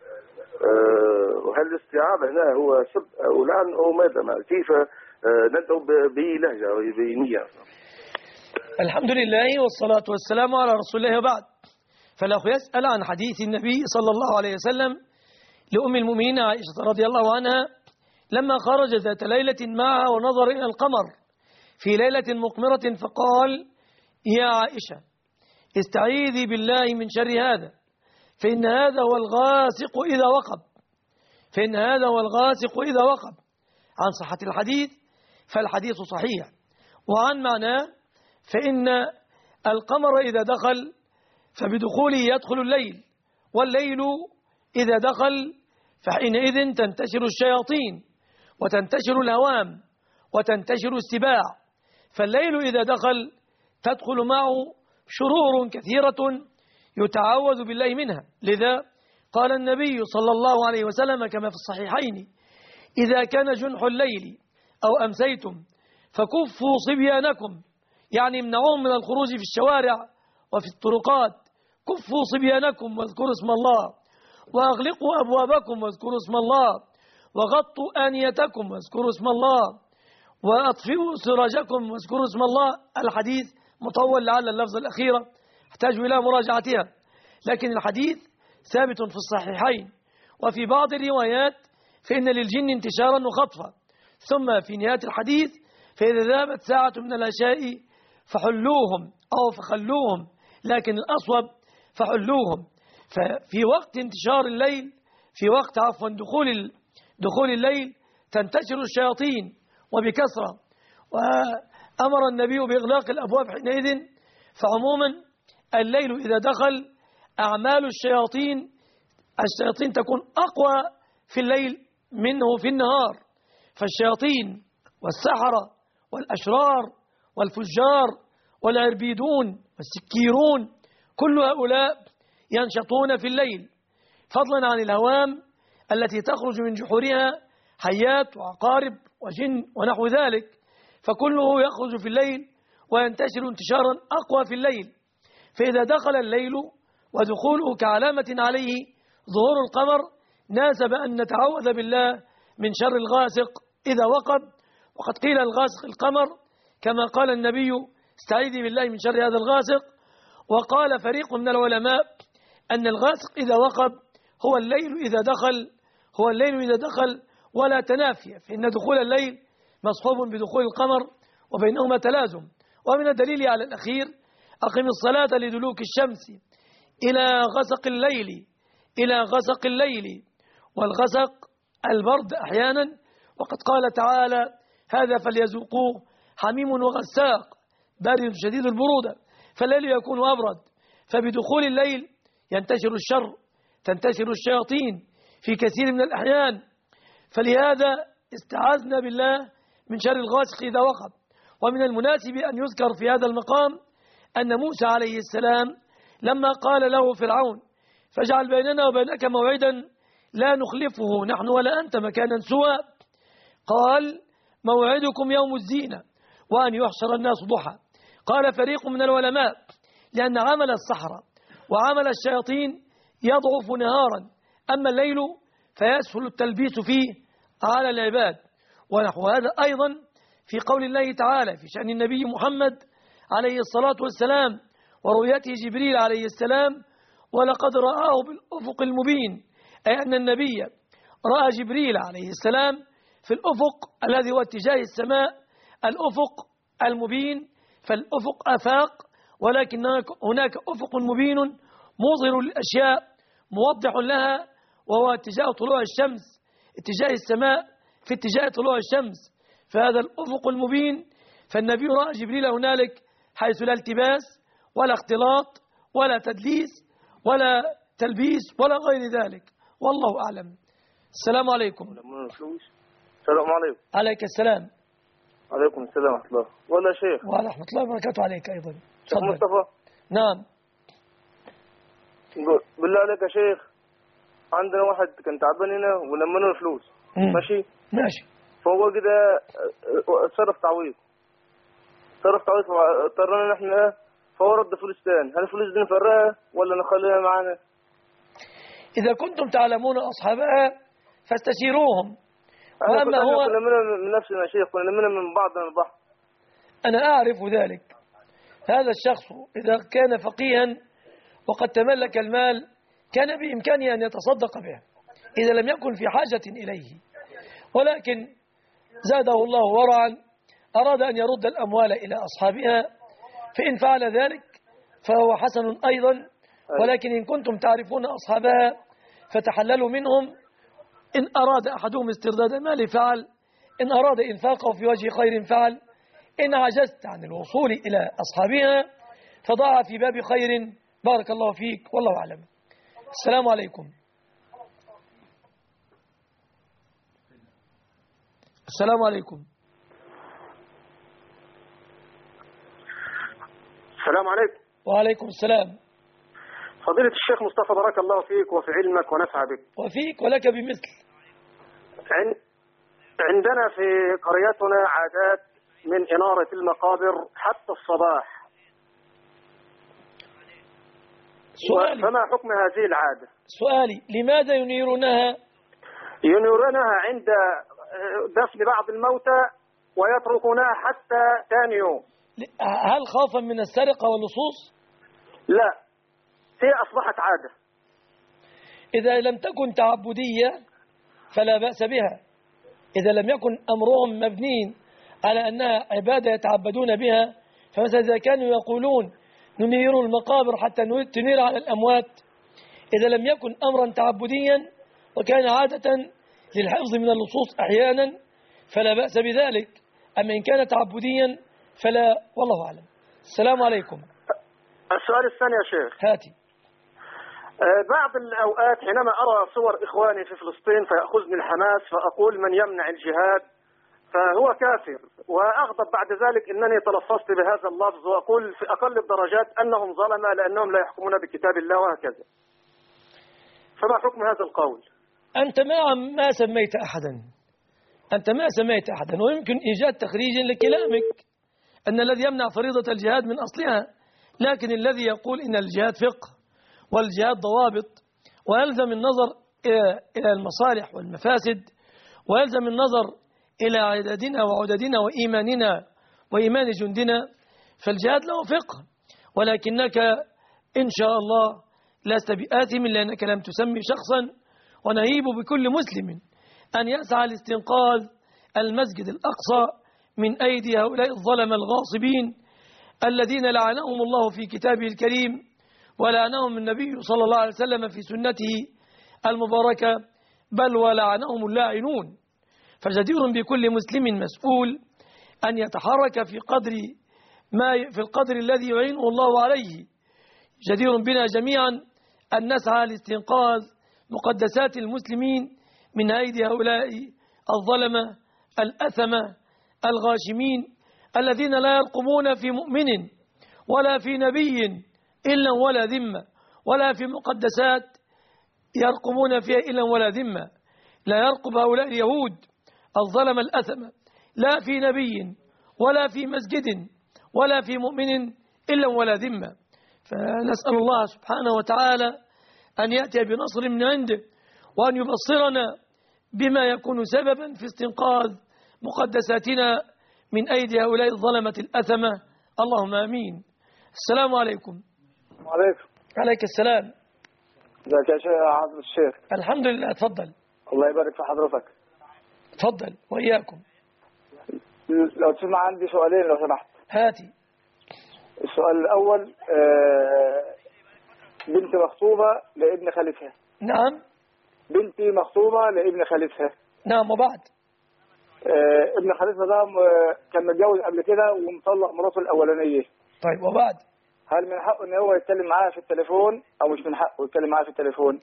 Speaker 2: وهل الاستعاذة هنا هو سب أو لعن أو ماذا؟ كيف ندعو بلهجة وبنية؟
Speaker 1: الحمد لله والصلاة والسلام على رسول الله، وبعد. فالأخ يسأل عن حديث النبي صلى الله عليه وسلم لأم المؤمنين عائشة رضي الله عنها لما خرج ذات ليلة معها ونظر إلى القمر في ليلة مقمرة فقال يا عائشة استعيذي بالله من شر هذا، فإن هذا هو الغاسق إذا وقب، فإن هذا هو الغاسق إذا وقب. عن صحة الحديث فالحديث صحيح، وعن معناه فإن القمر إذا دخل فبدخوله يدخل الليل، والليل إذا دخل فحينئذ تنتشر الشياطين وتنتشر الهوام وتنتشر السباع، فالليل إذا دخل تدخل معه شرور كثيرة يتعوذ بالله منها. لذا قال النبي صلى الله عليه وسلم كما في الصحيحين إذا كان جنح الليل أو أمسيتم فكفوا صبيانكم، يعني امنعوهم من الخروج في الشوارع وفي الطرقات، كفوا صبيانكم واذكروا اسم الله، وأغلقوا أبوابكم واذكروا اسم الله، وغطوا آنيتكم واذكروا اسم الله، وأطفئوا سراجكم واذكروا اسم الله. الحديث مطول لعل اللفظ الأخيرة يحتاج إلى مراجعتها، لكن الحديث ثابت في الصحيحين. وفي بعض الروايات فإن للجن انتشارا وخطفا. ثم في نهاية الحديث فإذا ذهبت ساعة من العشاء فحلوهم أو فخلوهم، لكن الأصوب فحلوهم. ففي وقت انتشار الليل، في وقت دخول الليل تنتشر الشياطين وبكثرة، وأمر النبي بإغلاق الأبواب حينئذ. فعموما الليل إذا دخل أعمال الشياطين تكون أقوى في الليل منه في النهار، فالشياطين والسحرة والأشرار والفجار والعربيدون والسكيرون كل هؤلاء ينشطون في الليل، فضلا عن الهوام التي تخرج من جحورها حيات وعقارب وجن ونحو ذلك، فكله يخرج في الليل وينتشر انتشارا أقوى في الليل. فإذا دخل الليل ودخوله كعلامة عليه ظهور القمر ناسب أن نتعوذ بالله من شر الغاسق إذا وقب. وقد قيل الغاسق القمر كما قال النبي استعيذي بالله من شر هذا الغاسق. وقال فريق من العلماء أن الغاسق إذا وقب هو الليل إذا دخل ولا تنافي، فإن دخول الليل مصحوب بدخول القمر وبينهما تلازم. ومن الدليل على الأخير أقم الصلاة لدلوك الشمس إلى غسق الليل، والغسق البرد أحيانا، وقد قال تعالى هذا فليذوقوه حميم وغساق بارد شديد البرودة، فالليل يكون أبرد، فبدخول الليل ينتشر الشر، تنتشر الشياطين في كثير من الأحيان. فلهذا استعاذنا بالله من شر الغاسق إذا وقب. ومن المناسب أن يذكر في هذا المقام أن موسى عليه السلام لما قال له فرعون فاجعل بيننا وبينك موعدا لا نخلفه نحن ولا أنت مكانا سوى، قال موعدكم يوم الزينة وأن يحشر الناس ضحى. قال فريق من العلماء لأن عمل السحرة وعمل الشياطين يضعف نهارا، أما الليل فيسهل التلبيس فيه على العباد. ونحو هذا أيضا في قول الله تعالى في شأن النبي محمد عليه الصلاة والسلام ورؤيته جبريل عليه السلام: ولقد رآه بالأفق المبين، أي أن النبي رأى جبريل عليه السلام في الأفق الذي هو اتجاه السماء، الأفق المبين. فالأفق آفاق، ولكن هناك أفق مبين مظهر للأشياء موضح لها، وهو اتجاه طلوع الشمس، اتجاه السماء في اتجاه طلوع الشمس، فهذا الأفق المبين. فالنبي رأى جبريل هنالك حيث لا التباس ولا اختلاط ولا تدليس ولا تلبيس ولا غير ذلك، والله أعلم. السلام عليكم.
Speaker 12: السلام عليكم.
Speaker 1: عليك السلام.
Speaker 12: عليكم السلام ورحمة الله. ولا شيخ.
Speaker 1: ورحمة الله وبركاته عليك أيضا.
Speaker 12: شيخ مصطفى.
Speaker 1: نعم.
Speaker 12: بالله عليك يا شيخ، عندنا واحد كان تعبان هنا ولما له فلوس. ماشي. فهو كده صرف تعويض اضطرنا نحن، فهو رد فلوس تاني. هل الفلوس دي نفرقها ولا نخليها معانا؟
Speaker 1: إذا كنتم تعلمون أصحابها فاستشيروهم.
Speaker 12: وأما هو كنا من نفسنا يا شيخ، كنا من بعضنا البحر.
Speaker 1: أنا أعرف ذلك. هذا الشخص إذا كان فقيها وقد تملك المال كان بإمكانه أن يتصدق به إذا لم يكن في حاجة إليه، ولكن زاده الله ورعا أراد أن يرد الأموال إلى أصحابها، فإن فعل ذلك فهو حسن أيضا. ولكن إن كنتم تعرفون أصحابها فتحللوا منهم. إن أراد أحدهم استرداد مال فعل، إن أراد إنفاقه في وجه خير فعل، إن عجزت عن الوصول إلى أصحابها فضعها في باب خير. بارك الله فيك، والله أعلم. السلام عليكم. السلام عليكم.
Speaker 13: السلام عليكم.
Speaker 1: وعليكم السلام.
Speaker 13: فضيلة الشيخ مصطفى، بارك الله فيك وفي علمك ونفع بك.
Speaker 1: وفيك ولك بمثل.
Speaker 13: عندنا في قريتنا عادات من إنارة المقابر حتى الصباح.
Speaker 1: سؤالي،
Speaker 13: فما حكم هذه العادة؟
Speaker 1: سؤالي: لماذا ينيرونها؟
Speaker 13: ينيرونها عند دفن بعض الموتى ويتركونها حتى ثاني يوم.
Speaker 1: هل خوفا من السرقة واللصوص؟
Speaker 13: لا، هي أصبحت عادة.
Speaker 1: إذا لم تكن تعبدية فلا بأس بها، إذا لم يكن أمرهم مبنين على أنها عبادة يتعبدون بها. فمثلا إذا كانوا يقولون ننير المقابر حتى تنير على الأموات، إذا لم يكن أمرا تعبديا وكان عادة للحفظ من اللصوص أحيانا فلا بأس بذلك. أما إن كان تعبديا فلا، والله أعلم. السلام عليكم.
Speaker 13: السؤال الثاني يا شيخ.
Speaker 1: هاتي.
Speaker 13: بعض الأوقات حينما أرى صور إخواني في فلسطين فيأخذني الحماس فأقول من يمنع الجهاد فهو كافر، وأغضب بعد ذلك أنني تلفظت بهذا اللفظ وأقول في أقل الدرجات أنهم ظلمة لأنهم لا يحكمون بكتاب الله وهكذا. فما حكم هذا القول؟
Speaker 1: أنت ما سميت أحدا، ويمكن إيجاد تخريج لكلامك أن الذي يمنع فريضة الجهاد من أصلها، لكن الذي يقول إن الجهاد فقه والجهاد ضوابط، ويلزم النظر إلى المصالح والمفاسد، ويلزم النظر إلى عددنا وعددنا وإيماننا وإيمان جندنا، فالجهاد له فقه. ولكنك إن شاء الله لست بآثم لأنك لم تسمي شخصا، ونهيب بكل مسلم أن يسعى لاستنقاذ المسجد الأقصى من أيدي هؤلاء الظلم الغاصبين الذين لعنهم الله في كتابه الكريم، ولعنهم النبي صلى الله عليه وسلم في سنته المباركة، بل ولعنهم اللاعنون. فجدير بكل مسلم مسؤول أن يتحرك في القدر الذي يعينه الله عليه. جدير بنا جميعا أن نسعى لاستنقاذ مقدسات المسلمين من أيدي هؤلاء الظلمة الأثمة الغاشمين الذين لا يرقبون في مؤمن ولا في نبي إلا ولا ذمة، ولا في مقدسات يرقبون فيها إلا ولا ذمة. لا يرقب هؤلاء اليهود الظلم الأثمة لا في نبي ولا في مسجد ولا في مؤمن إلا ولا ذمة. فنسأل الله سبحانه وتعالى أن يأتي بنصر من عنده وأن يبصرنا بما يكون سببا في استنقاذ مقدساتنا من أيدي هؤلاء الظلمة الأثمة. اللهم آمين. السلام عليكم.
Speaker 14: وعليكم.
Speaker 1: عليك السلام.
Speaker 14: ازيك يا شيخ عبد الشيخ؟
Speaker 1: الحمد لله. اتفضل.
Speaker 14: الله يبارك في حضرتك.
Speaker 1: اتفضل وإياكم.
Speaker 14: لو تسمع عندي سؤالين لو سمحت.
Speaker 1: هاتي.
Speaker 14: السؤال الأول بنتي مخطوبة لابن خالتها.
Speaker 1: نعم.
Speaker 14: بنتي مخطوبة لابن خالتها.
Speaker 1: نعم. وبعد؟
Speaker 14: ابن خالتها ده كان متجوز قبل كده ومطلق مراته الأولانية.
Speaker 1: طيب وبعد؟
Speaker 14: هل من حقه ان هو يتكلم معاها في التليفون او مش من حقه يتكلم معاها في التليفون؟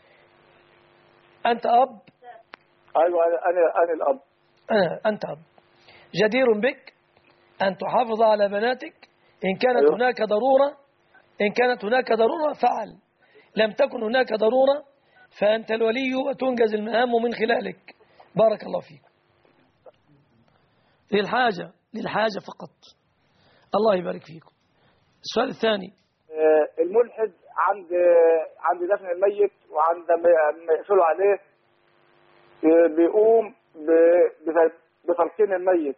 Speaker 1: أنت أب؟
Speaker 14: أيوة أنا الأب.
Speaker 1: أنت أب. جدير بك أن تحافظ على بناتك إن كانت أيوة. هناك ضرورة. إن كانت هناك ضرورة فعل. لم تكن هناك ضرورة فأنت الولي وتنجز المهام من خلالك. بارك الله فيك. للحاجة فقط. الله يبارك فيكم. السؤال الثاني.
Speaker 14: الملحد عند دفن الميت وعند ما يقفلوا عليه بيقوم بتلقين الميت.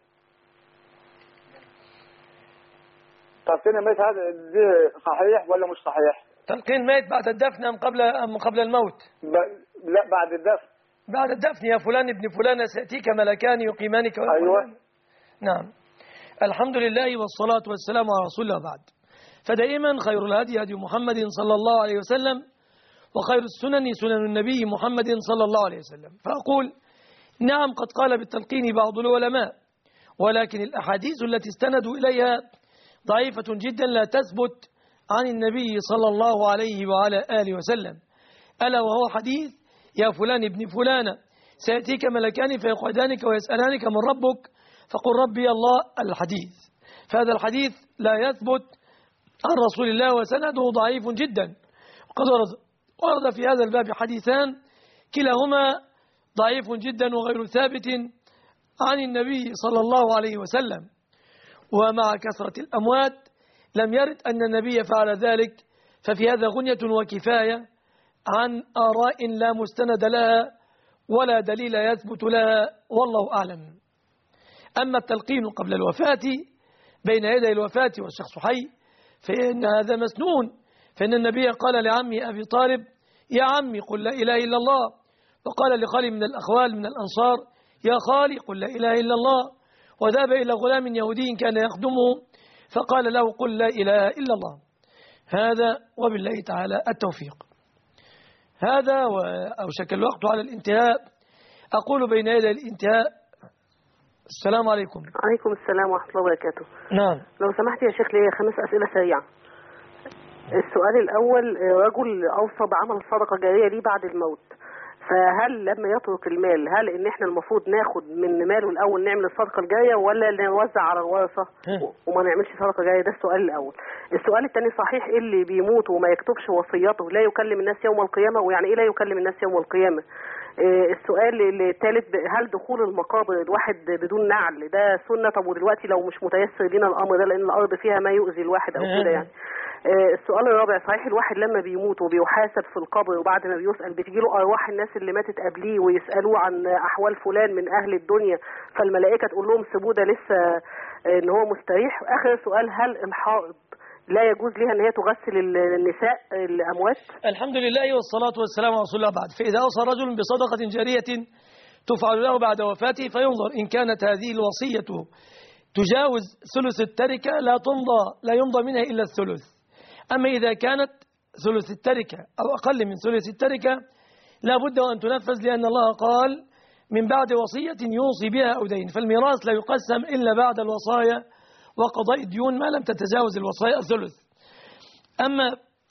Speaker 14: تلقين الميت هذا دي صحيح ولا مش صحيح؟
Speaker 1: تلقين الميت بعد الدفن أم قبل الموت؟
Speaker 14: لا بعد الدفن.
Speaker 1: بعد الدفن. يا فلان ابن فلان سيأتيك ملكان يقيمانك.
Speaker 14: أيوة.
Speaker 1: نعم. الحمد لله والصلاة والسلام على رسول الله. بعد فدائما خير الهدي هدي محمد صلى الله عليه وسلم وخير السنن سنن النبي محمد صلى الله عليه وسلم. فأقول نعم قد قال بالتلقين بعض العلماء ولكن الأحاديث التي استندوا إليها ضعيفة جدا لا تثبت عن النبي صلى الله عليه وعلى آله وسلم. ألا وهو حديث يا فلان ابن فلان سيأتيك ملكان فيقعدانك ويسألانك من ربك فقل ربي الله. الحديث فهذا الحديث لا يثبت عن رسول الله وسنده ضعيف جدا. وقد ورد في هذا الباب حديثان كلاهما ضعيف جدا وغير ثابت عن النبي صلى الله عليه وسلم. ومع كثرة الأموات لم يرد أن النبي فعل ذلك ففي هذا غنية وكفاية عن آراء لا مستند لها ولا دليل يثبت لها والله أعلم. أما التلقين قبل الوفاة بين يدي الوفاة والشخص حي فإن هذا مسنون. فإن النبي قال لعمي أبي طالب يا عمي قل لا إله إلا الله. وقال لخالي من الأخوال من الأنصار يا خالي قل لا إله إلا الله. وذهب إلى غلام يهودي كان يخدمه فقال له قل لا إله إلا الله. هذا وبالله تعالى التوفيق. هذا وأوشك الوقت على الانتهاء. أقول بين يدي الانتهاء السلام عليكم.
Speaker 15: عليكم السلام ورحمة الله وبركاته.
Speaker 1: نعم.
Speaker 15: لو سمحت يا شيخ لي 5 أسئلة سريعة. السؤال الأول رجل أوصى بعمل صدقة جارية ليه بعد الموت فهل لما يترك المال هل إن إحنا المفروض ناخد من ماله الأول نعمل الصدقة الجارية ولا نوزع على الورثة وما نعملش صدقة جارية؟ ده السؤال الأول. السؤال الثاني صحيح اللي بيموت وما يكتبش وصيته لا يكلم الناس يوم القيامة ويعني إيه لا يكلم الناس يوم القيامة؟ السؤال الثالث هل دخول المقابر الواحد بدون نعل ده سنة؟ طب ودلوقتي لو مش متيسر لنا الأمر ده لأن الأرض فيها ما يؤذي الواحد أو كده يعني. السؤال الرابع صحيح الواحد لما بيموت وبيحاسب في القبر وبعد ما بيسأل بتجيله أرواح الناس اللي ماتت قبليه ويسألوه عن أحوال فلان من أهل الدنيا فالملائكة تقول لهم سيبوه ده لسه إن هو مستريح. آخر سؤال هل الحائض لا يجوز لها ان هي تغسل النساء الاموات؟
Speaker 1: الحمد لله والصلاة والسلام على رسول الله. بعد فإذا أوصى رجل بصدقة جارية تفعل له بعد وفاته فينظر إن كانت هذه الوصية تجاوز ثلث التركة لا يمضى منها إلا الثلث. أما إذا كانت ثلث التركة أو أقل من ثلث التركة لا بد أن تنفذ لأن الله قال من بعد وصية يوصي بها أو دين. فالميراث لا يقسم إلا بعد الوصايا وقضاء الديون ما لم تتجاوز الوصايا الثلث. أما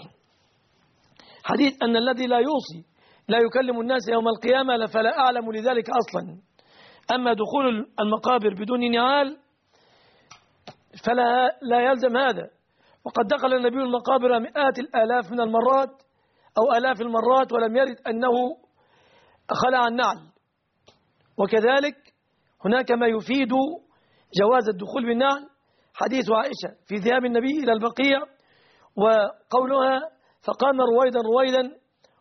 Speaker 1: حديث أن الذي لا يوصي لا يكلم الناس يوم القيامة فلا أعلم لذلك أصلا. أما دخول المقابر بدون نعال فلا يلزم هذا. وقد دخل النبي المقابر مئات الآلاف من المرات أو آلاف المرات ولم يرد أنه خلع النعل. وكذلك هناك ما يفيد جواز الدخول بالنعل حديث عائشة في ذهاب النبي إلى البقيع وقولها فقام رويدا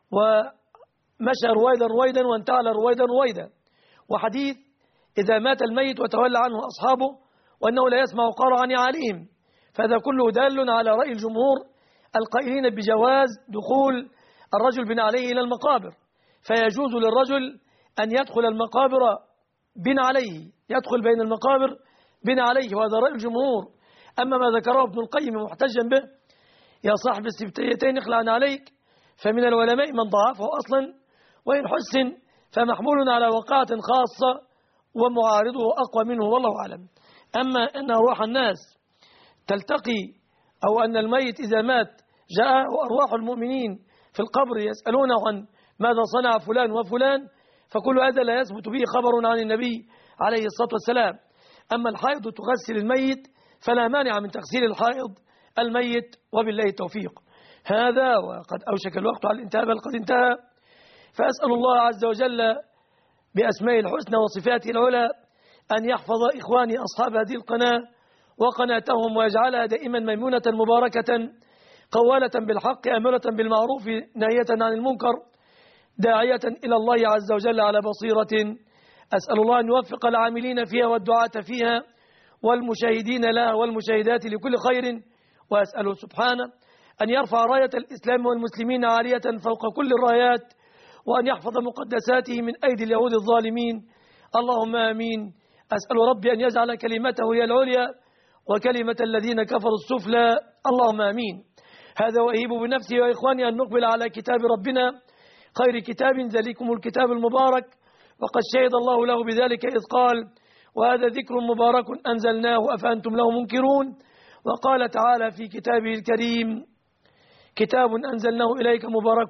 Speaker 1: ومشى رويدا رويدا وانتعل رويدا رويدا. وحديث إذا مات الميت وتولى عنه أصحابه وأنه لا يسمع قرعا عليهم، فهذا كله دال على رأي الجمهور القائلين بجواز دخول الرجل بن عليه إلى المقابر، فيجوز للرجل أن يدخل المقابر بن عليه، يدخل بين المقابر بن عليه، وهذا رأي الجمهور. أما ما ذكره ابن القيم محتجا به يا صاحب السبتيتين اخلعن عليك، فمن العلماء من ضعفه أصلا، وإن حسن فمحمول على وقعة خاصة ومعارضه أقوى منه والله أعلم. أما أن أرواح الناس تلتقي أو أن الميت إذا مات جاء أرواح المؤمنين في القبر يسألونه عن ماذا صنع فلان وفلان، فكل هذا لا يثبت به خبر عن النبي عليه الصلاة والسلام. أما الحائض تغسل الميت فلا مانع من تغسيل الحائض الميت، وبالله التوفيق. هذا وقد أوشك الوقت على الانتهاء بل قد انتهى، فأسأل الله عز وجل بأسماء الحسنى وصفاته العلى أن يحفظ إخواني أصحاب هذه القناة وقناتهم، ويجعلها دائما ميمونة مباركة قوالة بالحق آمرة بالمعروف ناهية عن المنكر داعية إلى الله عز وجل على بصيرة. أسأل الله أن يوفق العاملين فيها والدعاة فيها والمشاهدين لها والمشاهدات لكل خير، وأسأله سبحانه أن يرفع راية الإسلام والمسلمين عالية فوق كل الرايات، وأن يحفظ مقدساته من أيدي اليهود الظالمين، اللهم آمين. أسأل ربي أن يجعل كلمته هي العليا وكلمة الذين كفروا السفلى، اللهم آمين. هذا وأهيب بنفسي وإخواني أن نقبل على كتاب ربنا خير كتاب ذلكم الكتاب المبارك، وقد شهد الله له بذلك إذ قال وهذا ذكر مبارك أنزلناه أفأنتم له منكرون. وقال تعالى في كتابه الكريم كتاب أنزلناه إليك مبارك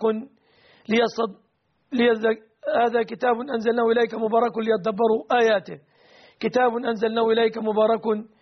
Speaker 1: هذا كتاب أنزلناه إليك مبارك ليدبروا آياته، كتاب أنزلناه إليك مبارك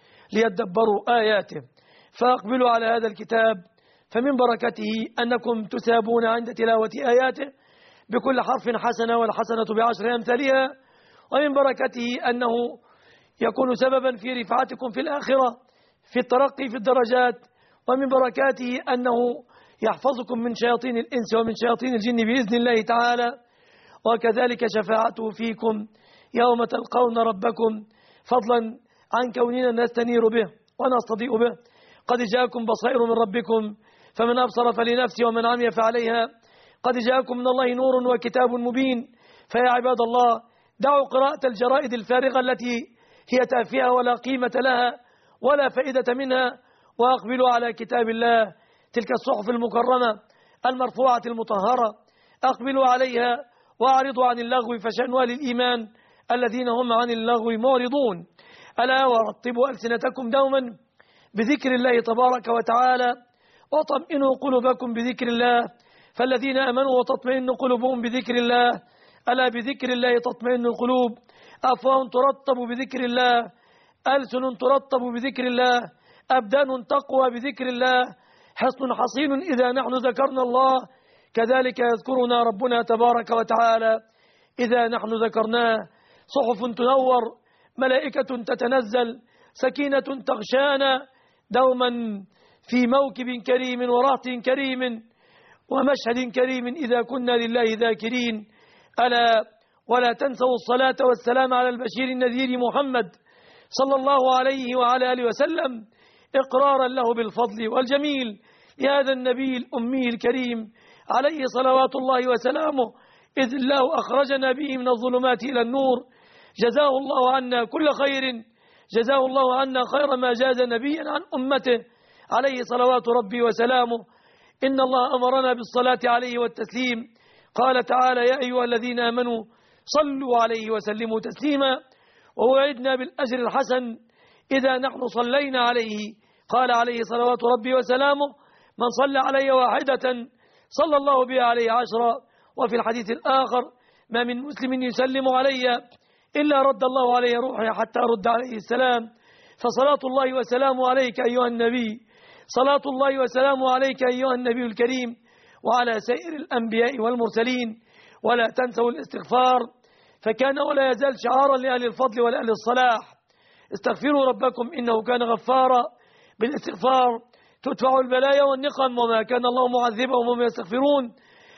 Speaker 1: ليدبروا آياته. فأقبلوا على هذا الكتاب، فمن بركته أنكم تسابون عند تلاوة آياته بكل حرف حسنة والحسنة بعشر أمثالها، ومن بركته أنه يكون سببا في رفعتكم في الآخرة في الترقي في الدرجات، ومن بركاته أنه يحفظكم من شياطين الإنس ومن شياطين الجن بإذن الله تعالى، وكذلك شفاعته فيكم يوم تلقون ربكم، فضلا عن كوننا نستنير به ونستضيء به. قد جاءكم بصائر من ربكم فمن أبصر فلنفسه ومن عمي فعليها، قد جاءكم من الله نور وكتاب مبين. فيا عباد الله دعوا قراءة الجرائد الفارغة التي هي تافهة ولا قيمة لها ولا فائدة منها، وأقبلوا على كتاب الله، تلك الصحف المكرمة المرفوعة المطهرة، أقبلوا عليها وأعرضوا عن اللغو فشأنوا للإيمان الذين هم عن اللغو معرضون. ألا ورطبوا ألسنتكم دوما بذكر الله تبارك وتعالى، وطمئنوا قلوبكم بذكر الله، فالذين آمنوا وتطمئن قلوبهم بذكر الله، ألا بذكر الله تطمئن القلوب. أفواه ترطب بذكر الله، ألسن ترطب بذكر الله، أبدان تقوى بذكر الله، حصن حصين إذا نحن ذكرنا الله، كذلك يذكرنا ربنا تبارك وتعالى إذا نحن ذكرناه. صحف تنور، ملائكة تتنزل، سكينة تغشانا دوما في موكب كريم ورهط كريم ومشهد كريم إذا كنا لله ذاكرين. ألا ولا تنسوا الصلاة والسلام على البشير النذير محمد صلى الله عليه وعلى آله وسلم، إقرارا له بالفضل والجميل لهذا النبي الأمي الكريم عليه صلوات الله وسلامه، إذ الله أخرجنا به من الظلمات إلى النور. جزاه الله عنا كل خير، جزاه الله عنا خير ما جاز نبيا عن أمته عليه صلوات ربي وسلامه. إن الله أمرنا بالصلاة عليه والتسليم، قال تعالى يا أيها الذين آمنوا صلوا عليه وسلموا تسليما، ووعدنا بالأجر الحسن إذا نحن صلينا عليه، قال عليه صلوات ربي وسلامه من صلى علي واحدة صلى الله بها عليه عشرا. وفي الحديث الآخر ما من مسلم يسلم علي إلا رد الله عليه روحي حتى أرد عليه السلام. فصلاة الله وسلامه عليك أيها النبي، صلاة الله وسلامه عليك أيها النبي الكريم وعلى سائر الأنبياء والمرسلين. ولا تنسوا الاستغفار، فكان ولا يزال شعارا لأهل الفضل ولأهل الصلاح. استغفروا ربكم إنه كان غفارا، بالاستغفار تدفع البلايا والنقم، وما كان الله معذبهم وهم يستغفرون.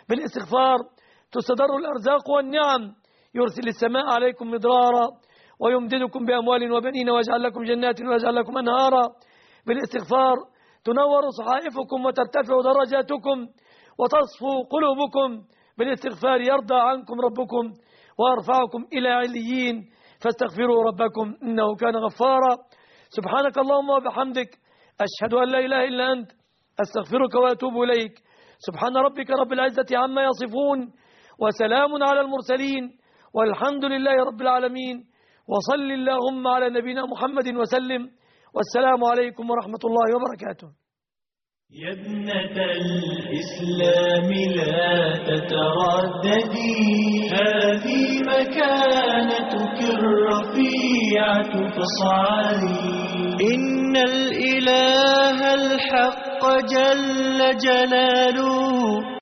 Speaker 1: بالاستغفار تستدر الأرزاق والنعم، يرسل السماء عليكم مدرارا ويمددكم بأموال وبنين ويجعل لكم جنات ويجعل لكم أنهارا. بالاستغفار تنور صحائفكم وترتفع درجاتكم وتصفو قلوبكم. بالاستغفار يرضى عنكم ربكم ويرفعكم إلى عليين، فاستغفروا ربكم إنه كان غفارا. سبحانك اللهم وبحمدك، أشهد أن لا إله إلا أنت، أستغفرك وأتوب إليك. سبحان ربك رب العزة عما يصفون، وسلام على المرسلين، والحمد لله رب العالمين. وصل اللهم على نبينا محمد وسلم، والسلام عليكم ورحمة الله وبركاته.
Speaker 16: يا ابنة الإسلام لا تترددي، هذه مكانتك الرفيعة فاصعدي. إن الإله الحق جل جلاله